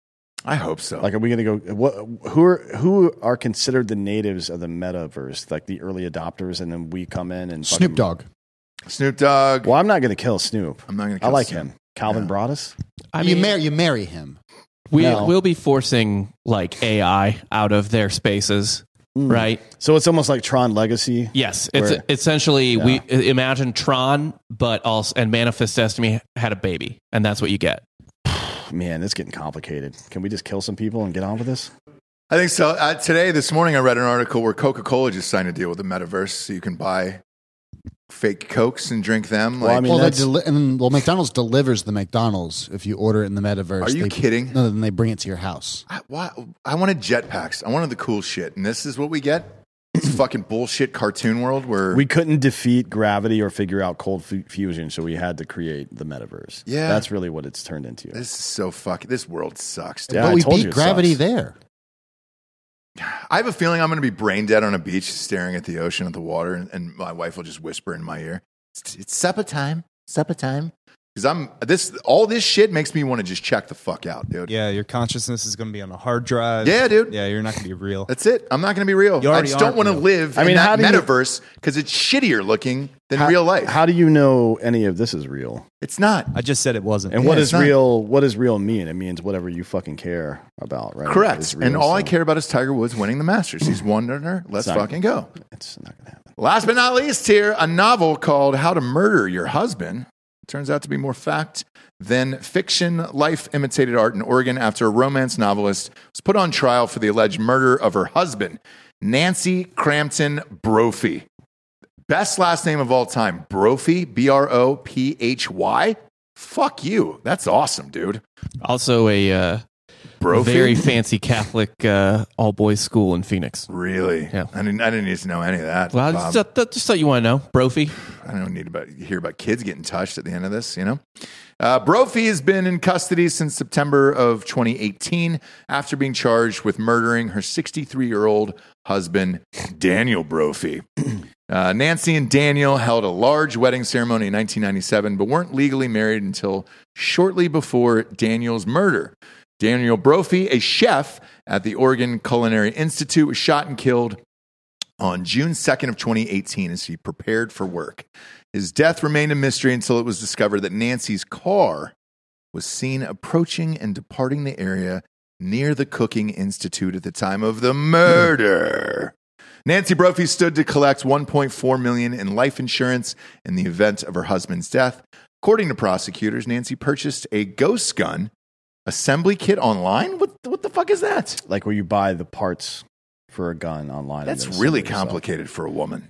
I hope so. Like, are we going to go? What? Who are who are considered the natives of the metaverse? Like the early adopters, and then we come in and Snoop fucking- Dogg. Snoop Dogg. Well, I'm not going to kill Snoop. I'm not going to I kill like Snoop. him. Calvin Yeah. Broadus. I you mean, marry you marry him. we No. we'll be forcing like A I out of their spaces, Mm. right? So it's almost like Tron Legacy. Yes, it's Where- essentially Yeah. we imagine Tron, but also and Manifest Destiny had a baby, and that's what you get. Man, it's getting complicated. Can we just kill some people and get on with this? I think so. Uh, today, this morning, I read an article where Coca-Cola just signed a deal with the metaverse, so you can buy fake Cokes and drink them. Well, I Like, mean, well, they that's- deli- and well, McDonald's delivers the McDonald's if you order it in the metaverse. Are you they, kidding? No, then they bring it to your house. I, why, I wanted jetpacks. I wanted the cool shit, and this is what we get. It's fucking bullshit cartoon world where We couldn't defeat gravity or figure out cold f- fusion, so we had to create the metaverse. Yeah. That's really what it's turned into. this is so fucking. This world sucks, dude. Yeah, but I we told you beat it gravity sucks. there. I have a feeling I'm going to be brain dead on a beach, staring at the ocean, at the water, and, and my wife will just whisper in my ear, "It's, it's supper time, supper time." Because I'm this, all this shit makes me want to just check the fuck out, dude. Yeah, your consciousness is going to be on a hard drive. Yeah, dude. Yeah, you're not going to be real. That's it. I'm not going to be real. You I already just don't aren't want to real. live I mean, in how that do you- metaverse because it's shittier looking than how, real life. How do you know any of this is real? It's not. I just said it wasn't. And Yeah, what it's does not. real? What does real mean? It means whatever you fucking care about, right? Correct. It's real, And all I so care about is Tiger Woods winning the Masters. He's won her. Let's not- fucking go. It's not going to happen. Last but not least, here, a novel called How to Murder Your Husband turns out to be more fact than fiction. Life imitated art in Oregon after a romance novelist was put on trial for the alleged murder of her husband, Nancy Crampton Brophy. Best last name of all time, Brophy, B R O P H Y. Fuck you. That's awesome, dude. Also, a uh, Brophy. very fancy Catholic uh, all boys school in Phoenix. Really? Yeah. I didn't, I didn't need to know any of that. Well, I Bob. just, just, just thought you want to know, Brophy. I don't need to hear about kids getting touched at the end of this, you know? Uh, Brophy has been in custody since September of twenty eighteen after being charged with murdering her sixty-three-year-old husband, Daniel Brophy. Uh, Nancy and Daniel held a large wedding ceremony in nineteen ninety-seven, but weren't legally married until shortly before Daniel's murder. Daniel Brophy, a chef at the Oregon Culinary Institute, was shot and killed on June second of twenty eighteen as he prepared for work. His death remained a mystery until it was discovered that Nancy's car was seen approaching and departing the area near the Cooking Institute at the time of the murder. Nancy Brophy stood to collect one point four million dollars in life insurance in the event of her husband's death. According to prosecutors, Nancy purchased a ghost gun assembly kit online. What, what the fuck is that? Like where you buy the parts for a gun online. and That's then really assemble it yourself. complicated for a woman.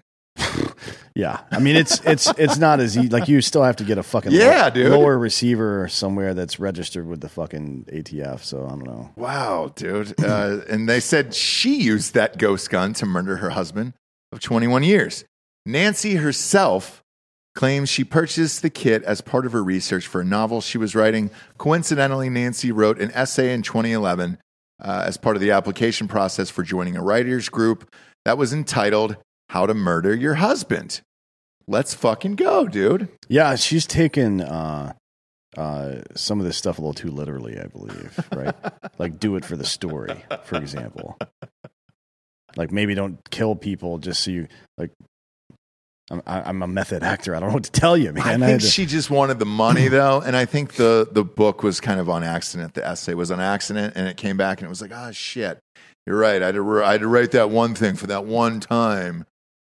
Yeah, I mean it's it's it's not as easy. Like you still have to get a fucking Yeah, low- dude. lower receiver somewhere that's registered with the fucking A T F. So I don't know. Wow, dude. Uh, and they said she used that ghost gun to murder her husband of twenty-one years. Nancy herself claims she purchased the kit as part of her research for a novel she was writing. Coincidentally, Nancy wrote an essay in twenty eleven uh, as part of the application process for joining a writers group that was entitled How to Murder Your Husband. Let's fucking go, dude. Yeah, she's taken uh, uh, some of this stuff a little too literally, I believe, right? Like, do it for the story, for example. Like, maybe don't kill people just so you, like, I'm, I'm a method actor. I don't know what to tell you, man. I I think had to- she just wanted the money, though, and I think the, the book was kind of on accident. The essay was on accident, and it came back, and it was like, ah, shit. You're right. I had, to, I had to write that one thing for that one time.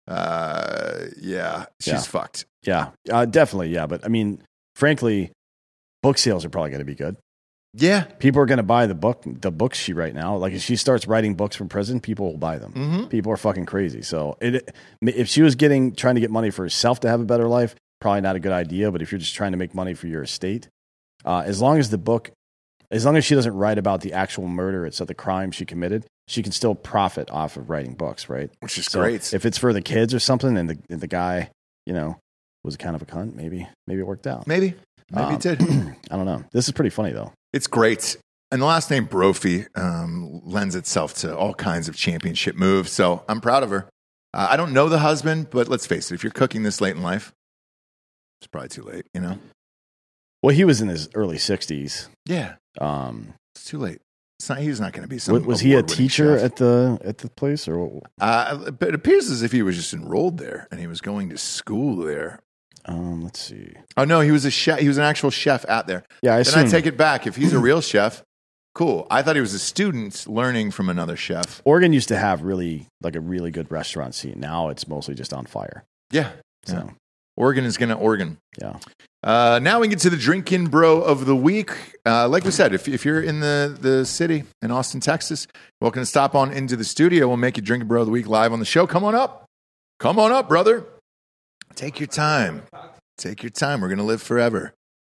Uh, yeah, she's Yeah. fucked. Yeah, uh, definitely. Yeah. But I mean, frankly, book sales are probably going to be good. Yeah. People are going to buy the book, the books she write now. Like if she starts writing books from prison, people will buy them. Mm-hmm. People are fucking crazy. So it, if she was getting, trying to get money for herself to have a better life, probably not a good idea. But if you're just trying to make money for your estate, uh, as long as the book, as long as she doesn't write about the actual murder, it's the crime she committed, she can still profit off of writing books, right? Which is So great. If it's for the kids or something, and the and the guy, you know, was kind of a cunt, maybe maybe it worked out. Maybe. Maybe Um, it did. I don't know. This is pretty funny though. It's great. And the last name Brophy um, lends itself to all kinds of championship moves. So I'm proud of her. Uh, I don't know the husband, but let's face it, if you're cooking this late in life, it's probably too late, you know? Well, he was in his early sixties. Yeah, Um, it's too late. It's not, he's not going to be some was, was he a award-winning teacher chef. at the at the place, or what? Uh, but it appears as if he was just enrolled there and he was going to school there. Um, let's see. Oh, no, he was a chef. He was an actual chef out there. Yeah, I Then I assume take it back. If he's a real chef, cool. I thought he was a student learning from another chef. Oregon used to have really like a really good restaurant scene. Now it's mostly just on fire. Yeah. So yeah. Oregon is going to Oregon. yeah. Uh, now we get to the drinking bro of the week. Uh, like we said, if, if you're in the, the city in Austin, Texas, welcome to stop on into the studio. We'll make you drinking bro of the week live on the show. Come on up. Come on up, brother. Take your time. Take your time. We're going to live forever.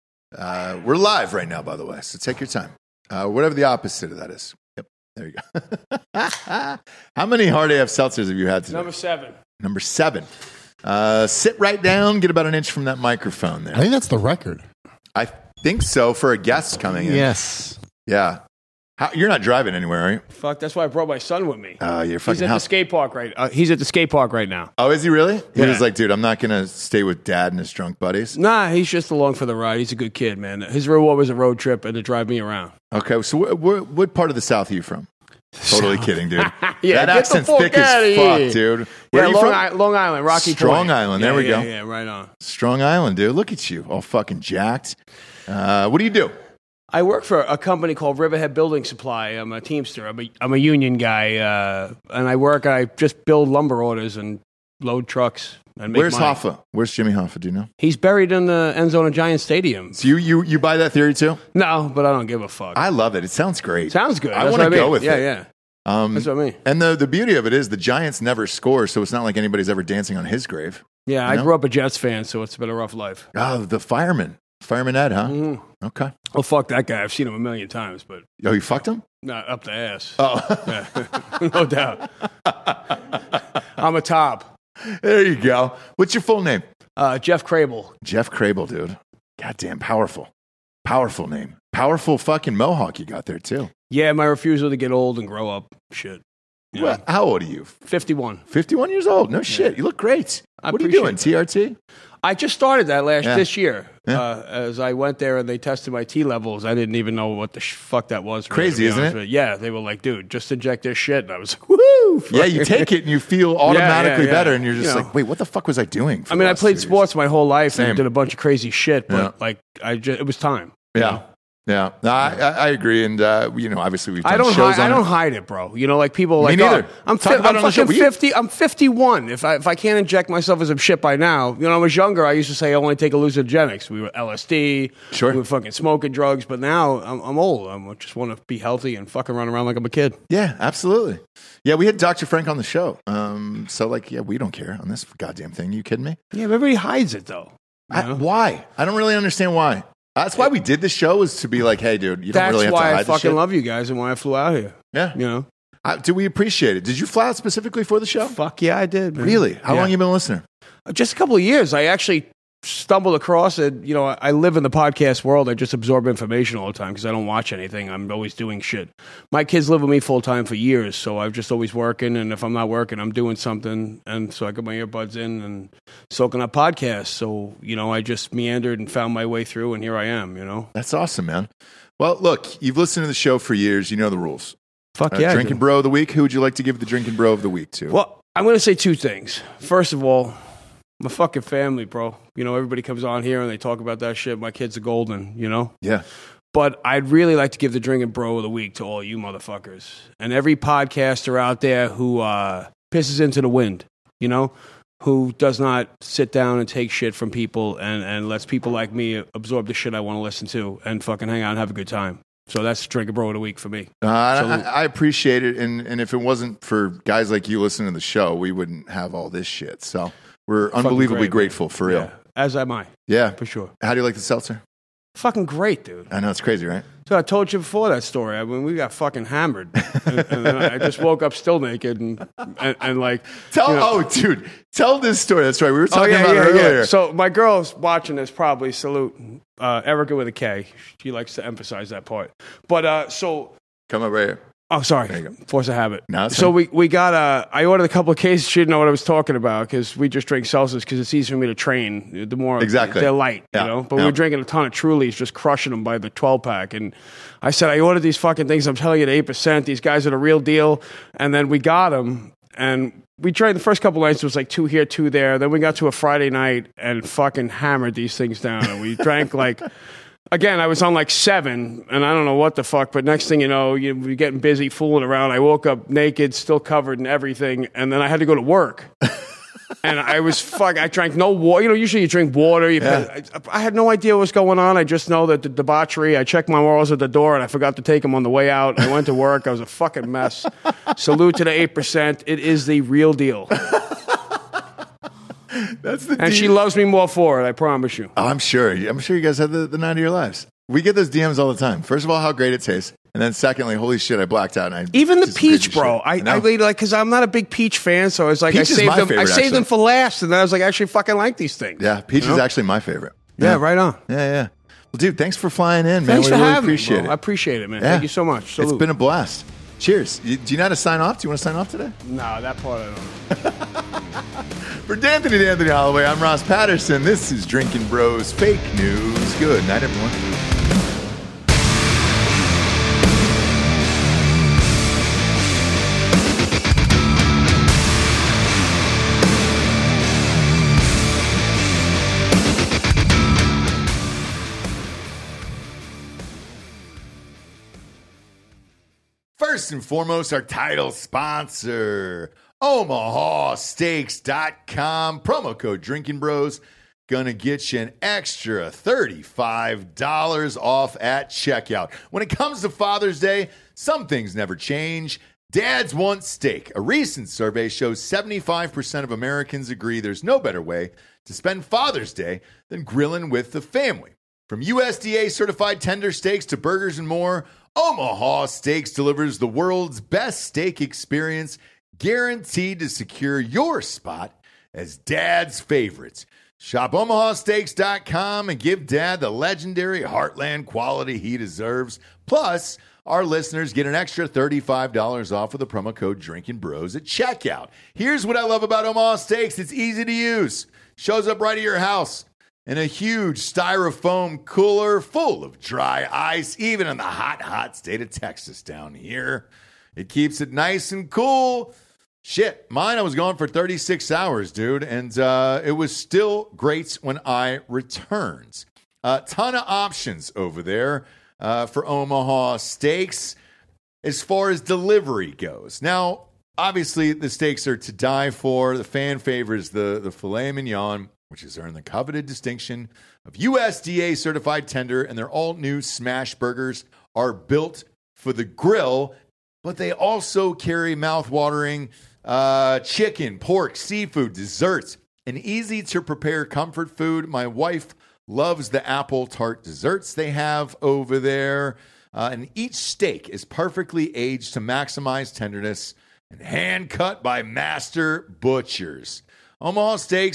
Uh, we're live right now, by the way, so take your time. Uh, whatever the opposite of that is. Yep. There you go. How many hard A F seltzers have you had today? Number seven. Number seven. Uh, sit right down. Get about an inch from that microphone there. I think that's the record. I think so for a guest coming in. Yes. Yeah. How, you're not driving anywhere, are you? Fuck, that's why I brought my son with me. Uh, you're He's fucking at the house. skate park right. Uh, he's at the skate park right now. Oh, is he really? He Yeah. was like, dude, I'm not going to stay with dad and his drunk buddies. Nah, he's just along for the ride. He's a good kid, man. His reward was a road trip and to drive me around. Okay, so wh- wh- what part of the South are you from? Totally kidding, dude. Yeah, that get the accent's fuck thick outta as fuck, here. dude. Where Yeah, are you Long, from? I- Long Island, Rocky Strong Point. Island. There Yeah, we yeah, go. Yeah, right on. Strong Island, dude. Look at you, all fucking jacked. Uh, what do you do? I work for a company called Riverhead Building Supply. I'm a Teamster. I'm a, I'm a union guy, uh, and I work. I just build lumber orders and load trucks. And make Where's money. Hoffa? Where's Jimmy Hoffa? Do you know? He's buried in the end zone of Giant Stadium. So you you you buy that theory too? No, but I don't give a fuck. I love it. It sounds great. Sounds good. I That's want to what I go mean. with yeah, it. Yeah, Um, That's what I mean. And the, the beauty of it is the Giants never score, so it's not like anybody's ever dancing on his grave. Yeah, You I know? grew up a Jets fan, so it's been a rough life. Oh, the fireman. Fireman Ed, huh? Mhm. Okay. Well, fuck that guy. I've seen him a million times, but Oh, you fucked him? not up the ass. Oh, Yeah. No doubt. I'm a top. there you go. What's your full name? Uh, Jeff Crable. Jeff Crable, dude. Goddamn powerful. Powerful name. Powerful fucking mohawk you got there, too. Yeah, my refusal to get old and grow up. Shit. You know, Well, how old are you? fifty-one. fifty-one years old? No shit. You look great. I what are you appreciate doing? that. T R T? I just started that last Yeah. this year. Yeah. Uh, as I went there and they tested my T levels, I didn't even know what the sh- fuck that was. really, Crazy, to be isn't honest it? with you. Yeah, they were like, dude, just inject this shit. And I was like, woo! Yeah, you take it and you feel automatically yeah. better, and you're just You know. like, wait, what the fuck was I doing? for I the mean, I last played two years? sports my whole life Same. and did a bunch of crazy shit, but Yeah. like, I just, it was time. you Yeah. know? Yeah. No, I, I I agree. And, uh, you know, obviously we've done I don't shows hide, I on don't it. hide it, bro. You know, like people are Me like, neither. oh, I'm, Talk fi- about I'm it on the show. fucking Will you- fifty. I'm fifty-one. If I if I can't inject myself as a shit by now, you know, when I was younger, I used to say I only take hallucinogenics. We were L S D. Sure. We were fucking smoking drugs. But now I'm, I'm old. I just want to be healthy and fucking run around like I'm a kid. Yeah, absolutely. Yeah, we had Doctor Frank on the show. Um, so, like, yeah, we don't care on this goddamn thing. You kidding me? Yeah, but everybody hides it though. you I, know? why? I don't really understand why. That's why we did this show, is to be like, hey, dude, you don't That's really have to why hide I this fucking shit. love you guys and why I flew out here. Yeah. You know. Uh, do we appreciate it? Did you fly out specifically for the show? Fuck yeah, I did. Man. Really? How Yeah. long you been a listener? Just a couple of years. I actually stumbled across it. You know, I, I live in the podcast world. I just absorb information all the time because I don't watch anything. I'm always doing shit. My kids live with me full time for years, so I'm just always working. And if I'm not working, I'm doing something. And so I got my earbuds in and soaking up podcasts. So, you know, I just meandered and found my way through, and here I am, you know. That's awesome, man. Well, look, you've listened to the show for years. You know the rules. Fuck Uh, yeah. I Drinking do. Bro of the Week. Who would you like to give the Drinking Bro of the Week to? Well, I'm going to say two things. First of all, my fucking family, bro. You know, everybody comes on here and they talk about that shit. My kids are golden, you know? yeah. But I'd really like to give the Drinking Bro of the Week to all you motherfuckers. And every podcaster out there who uh, pisses into the wind, you know? Who does not sit down and take shit from people and, and lets people like me absorb the shit I want to listen to and fucking hang out and have a good time. So that's Drinking Bro of the Week for me. Uh, I, Salute. I appreciate it. And, and if it wasn't for guys like you listening to the show, we wouldn't have all this shit. So we're Fucking unbelievably great, grateful, for real. Yeah, as am I, Yeah. for sure. How do you like the seltzer? Fucking great, dude. I know, it's crazy, right? So I told you before that story. I mean, we got fucking hammered, and, and then I just woke up still naked and and, and like. Tell, you know- oh, dude, tell this story. That's right. We were Oh talking yeah, about yeah, it earlier. yeah. So my girl's watching this. Probably salute uh, Erica with a K. She likes to emphasize that part. But uh, so. Come up right here. Oh, sorry. There you go. Force of habit. No, it's so fine. we, we got, uh, I ordered a couple of cases. She didn't know what I was talking about because we just drink seltzers because it's easy for me to train. The more Exactly. they're light, Yeah. you know. But Yeah. we were drinking a ton of Trulies, just crushing them by the twelve pack. And I said, I ordered these fucking things. I'm telling you, at eight percent. These guys are the real deal. And then we got them. And we tried the first couple nights. It was like two here, two there. Then we got to a Friday night and fucking hammered these things down. And we drank like. Again, I was on like seven, and I don't know what the fuck, but next thing you know, you, you're getting busy fooling around. I woke up naked, still covered in everything, and then I had to go to work. And I was fuck. I drank no water. You know, usually you drink water. You Yeah. I, I had no idea what was going on. I just know that the debauchery. I checked my morals at the door, and I forgot to take them on the way out. I went to work. I was a fucking mess. Salute to the eight percent. It is the real deal. That's the And she deal. loves me more for it, I promise you. Oh, I'm sure. I'm sure you guys had the, the night of your lives. We get those D Ms all the time. First of all, how great it tastes. And then secondly, holy shit, I blacked out. And I Even the just agreed peach, to bro. shit. I, know. I really like because I'm not a big peach fan, so I was like, Peach I is saved my them. I favorite, saved them actually. for last, and then I was like, I actually fucking like these things. Yeah, peach You is know? actually my favorite. Yeah, right on. Yeah, yeah. Well, dude, thanks for flying in, man. Thanks we for really having appreciate me, bro. it. I appreciate it, man. Yeah. Thank you so much. It's Salute. been a blast. Cheers. You, do you know how to sign off? Do you want to sign off today? no, that part I don't know. For D'Anthony D'Anthony Holloway, I'm Ross Patterson. This is Drinking Bros Fake News. Good night, everyone. First and foremost, our title sponsor, Omaha Steaks dot com. Promo code Drinking Bros. Gonna get you an extra thirty-five dollars off at checkout. When it comes to Father's Day, some things never change. Dads want steak. A recent survey shows seventy-five percent of Americans agree there's no better way to spend Father's Day than grilling with the family. From U S D A certified tender steaks to burgers and more, Omaha Steaks delivers the world's best steak experience, guaranteed to secure your spot as Dad's favorites. Shop Omaha Steaks dot com and give Dad the legendary Heartland quality he deserves. Plus, our listeners get an extra thirty-five dollars off with the promo code Drinking Bros at checkout. Here's what I love about Omaha Steaks. It's easy to use. Shows up right at your house in a huge styrofoam cooler full of dry ice, even in the hot, hot state of Texas down here. It keeps it nice and cool. Shit, mine I was gone for thirty-six hours, dude, and uh, it was still great when I returned. A ton of options over there uh, for Omaha Steaks as far as delivery goes. Now, obviously, the steaks are to die for. The fan favorite is the, the filet mignon, which has earned the coveted distinction of U S D A certified tender, and their all-new smash burgers are built for the grill, but they also carry mouth-watering uh, chicken, pork, seafood, desserts, and easy-to-prepare comfort food. My wife loves the apple tart desserts they have over there, uh, and each steak is perfectly aged to maximize tenderness and hand-cut by master butchers. Omaha Steaks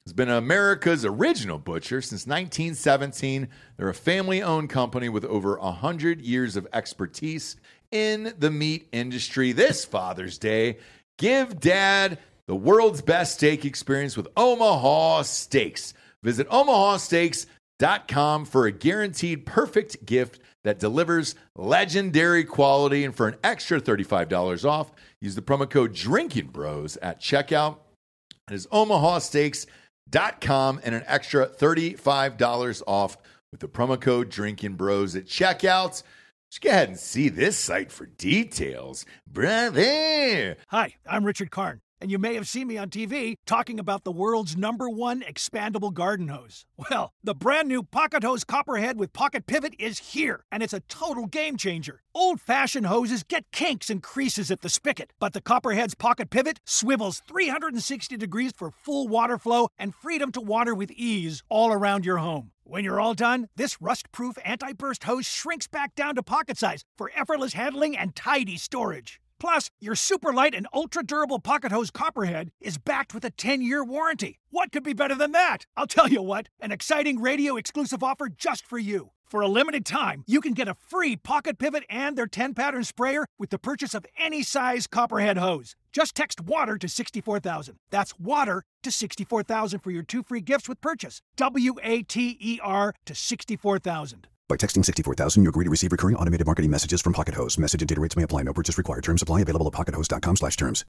has been America's original butcher since nineteen seventeen. They're a family-owned company with over one hundred years of expertise in the meat industry. This Father's Day, give Dad the world's best steak experience with Omaha Steaks. Visit omaha steaks dot com for a guaranteed perfect gift that delivers legendary quality. And for an extra thirty-five dollars off, use the promo code Drinking Bros at checkout. It is omaha steaks dot com and an extra thirty-five dollars off with the promo code Drinking Bros at checkout. Just go ahead and see this site for details. Brother! Hi, I'm Richard Karn, and you may have seen me on T V talking about the world's number one expandable garden hose. Well, the brand new Pocket Hose Copperhead with Pocket Pivot is here, and it's a total game changer. Old-fashioned hoses get kinks and creases at the spigot, but the Copperhead's Pocket Pivot swivels three hundred sixty degrees for full water flow and freedom to water with ease all around your home. When you're all done, this rust-proof anti-burst hose shrinks back down to pocket size for effortless handling and tidy storage. Plus, your super light and ultra-durable Pocket Hose Copperhead is backed with a ten-year warranty. What could be better than that? I'll tell you what, an exciting radio-exclusive offer just for you. For a limited time, you can get a free Pocket Pivot and their ten-pattern sprayer with the purchase of any size Copperhead hose. Just text WATER to sixty-four thousand. That's WATER to sixty-four thousand for your two free gifts with purchase. W A T E R to sixty-four thousand. By texting sixty-four thousand, you agree to receive recurring automated marketing messages from Pocket Hose. Message and data rates may apply. No purchase required. Terms apply. Available at pocket hose dot com slash terms.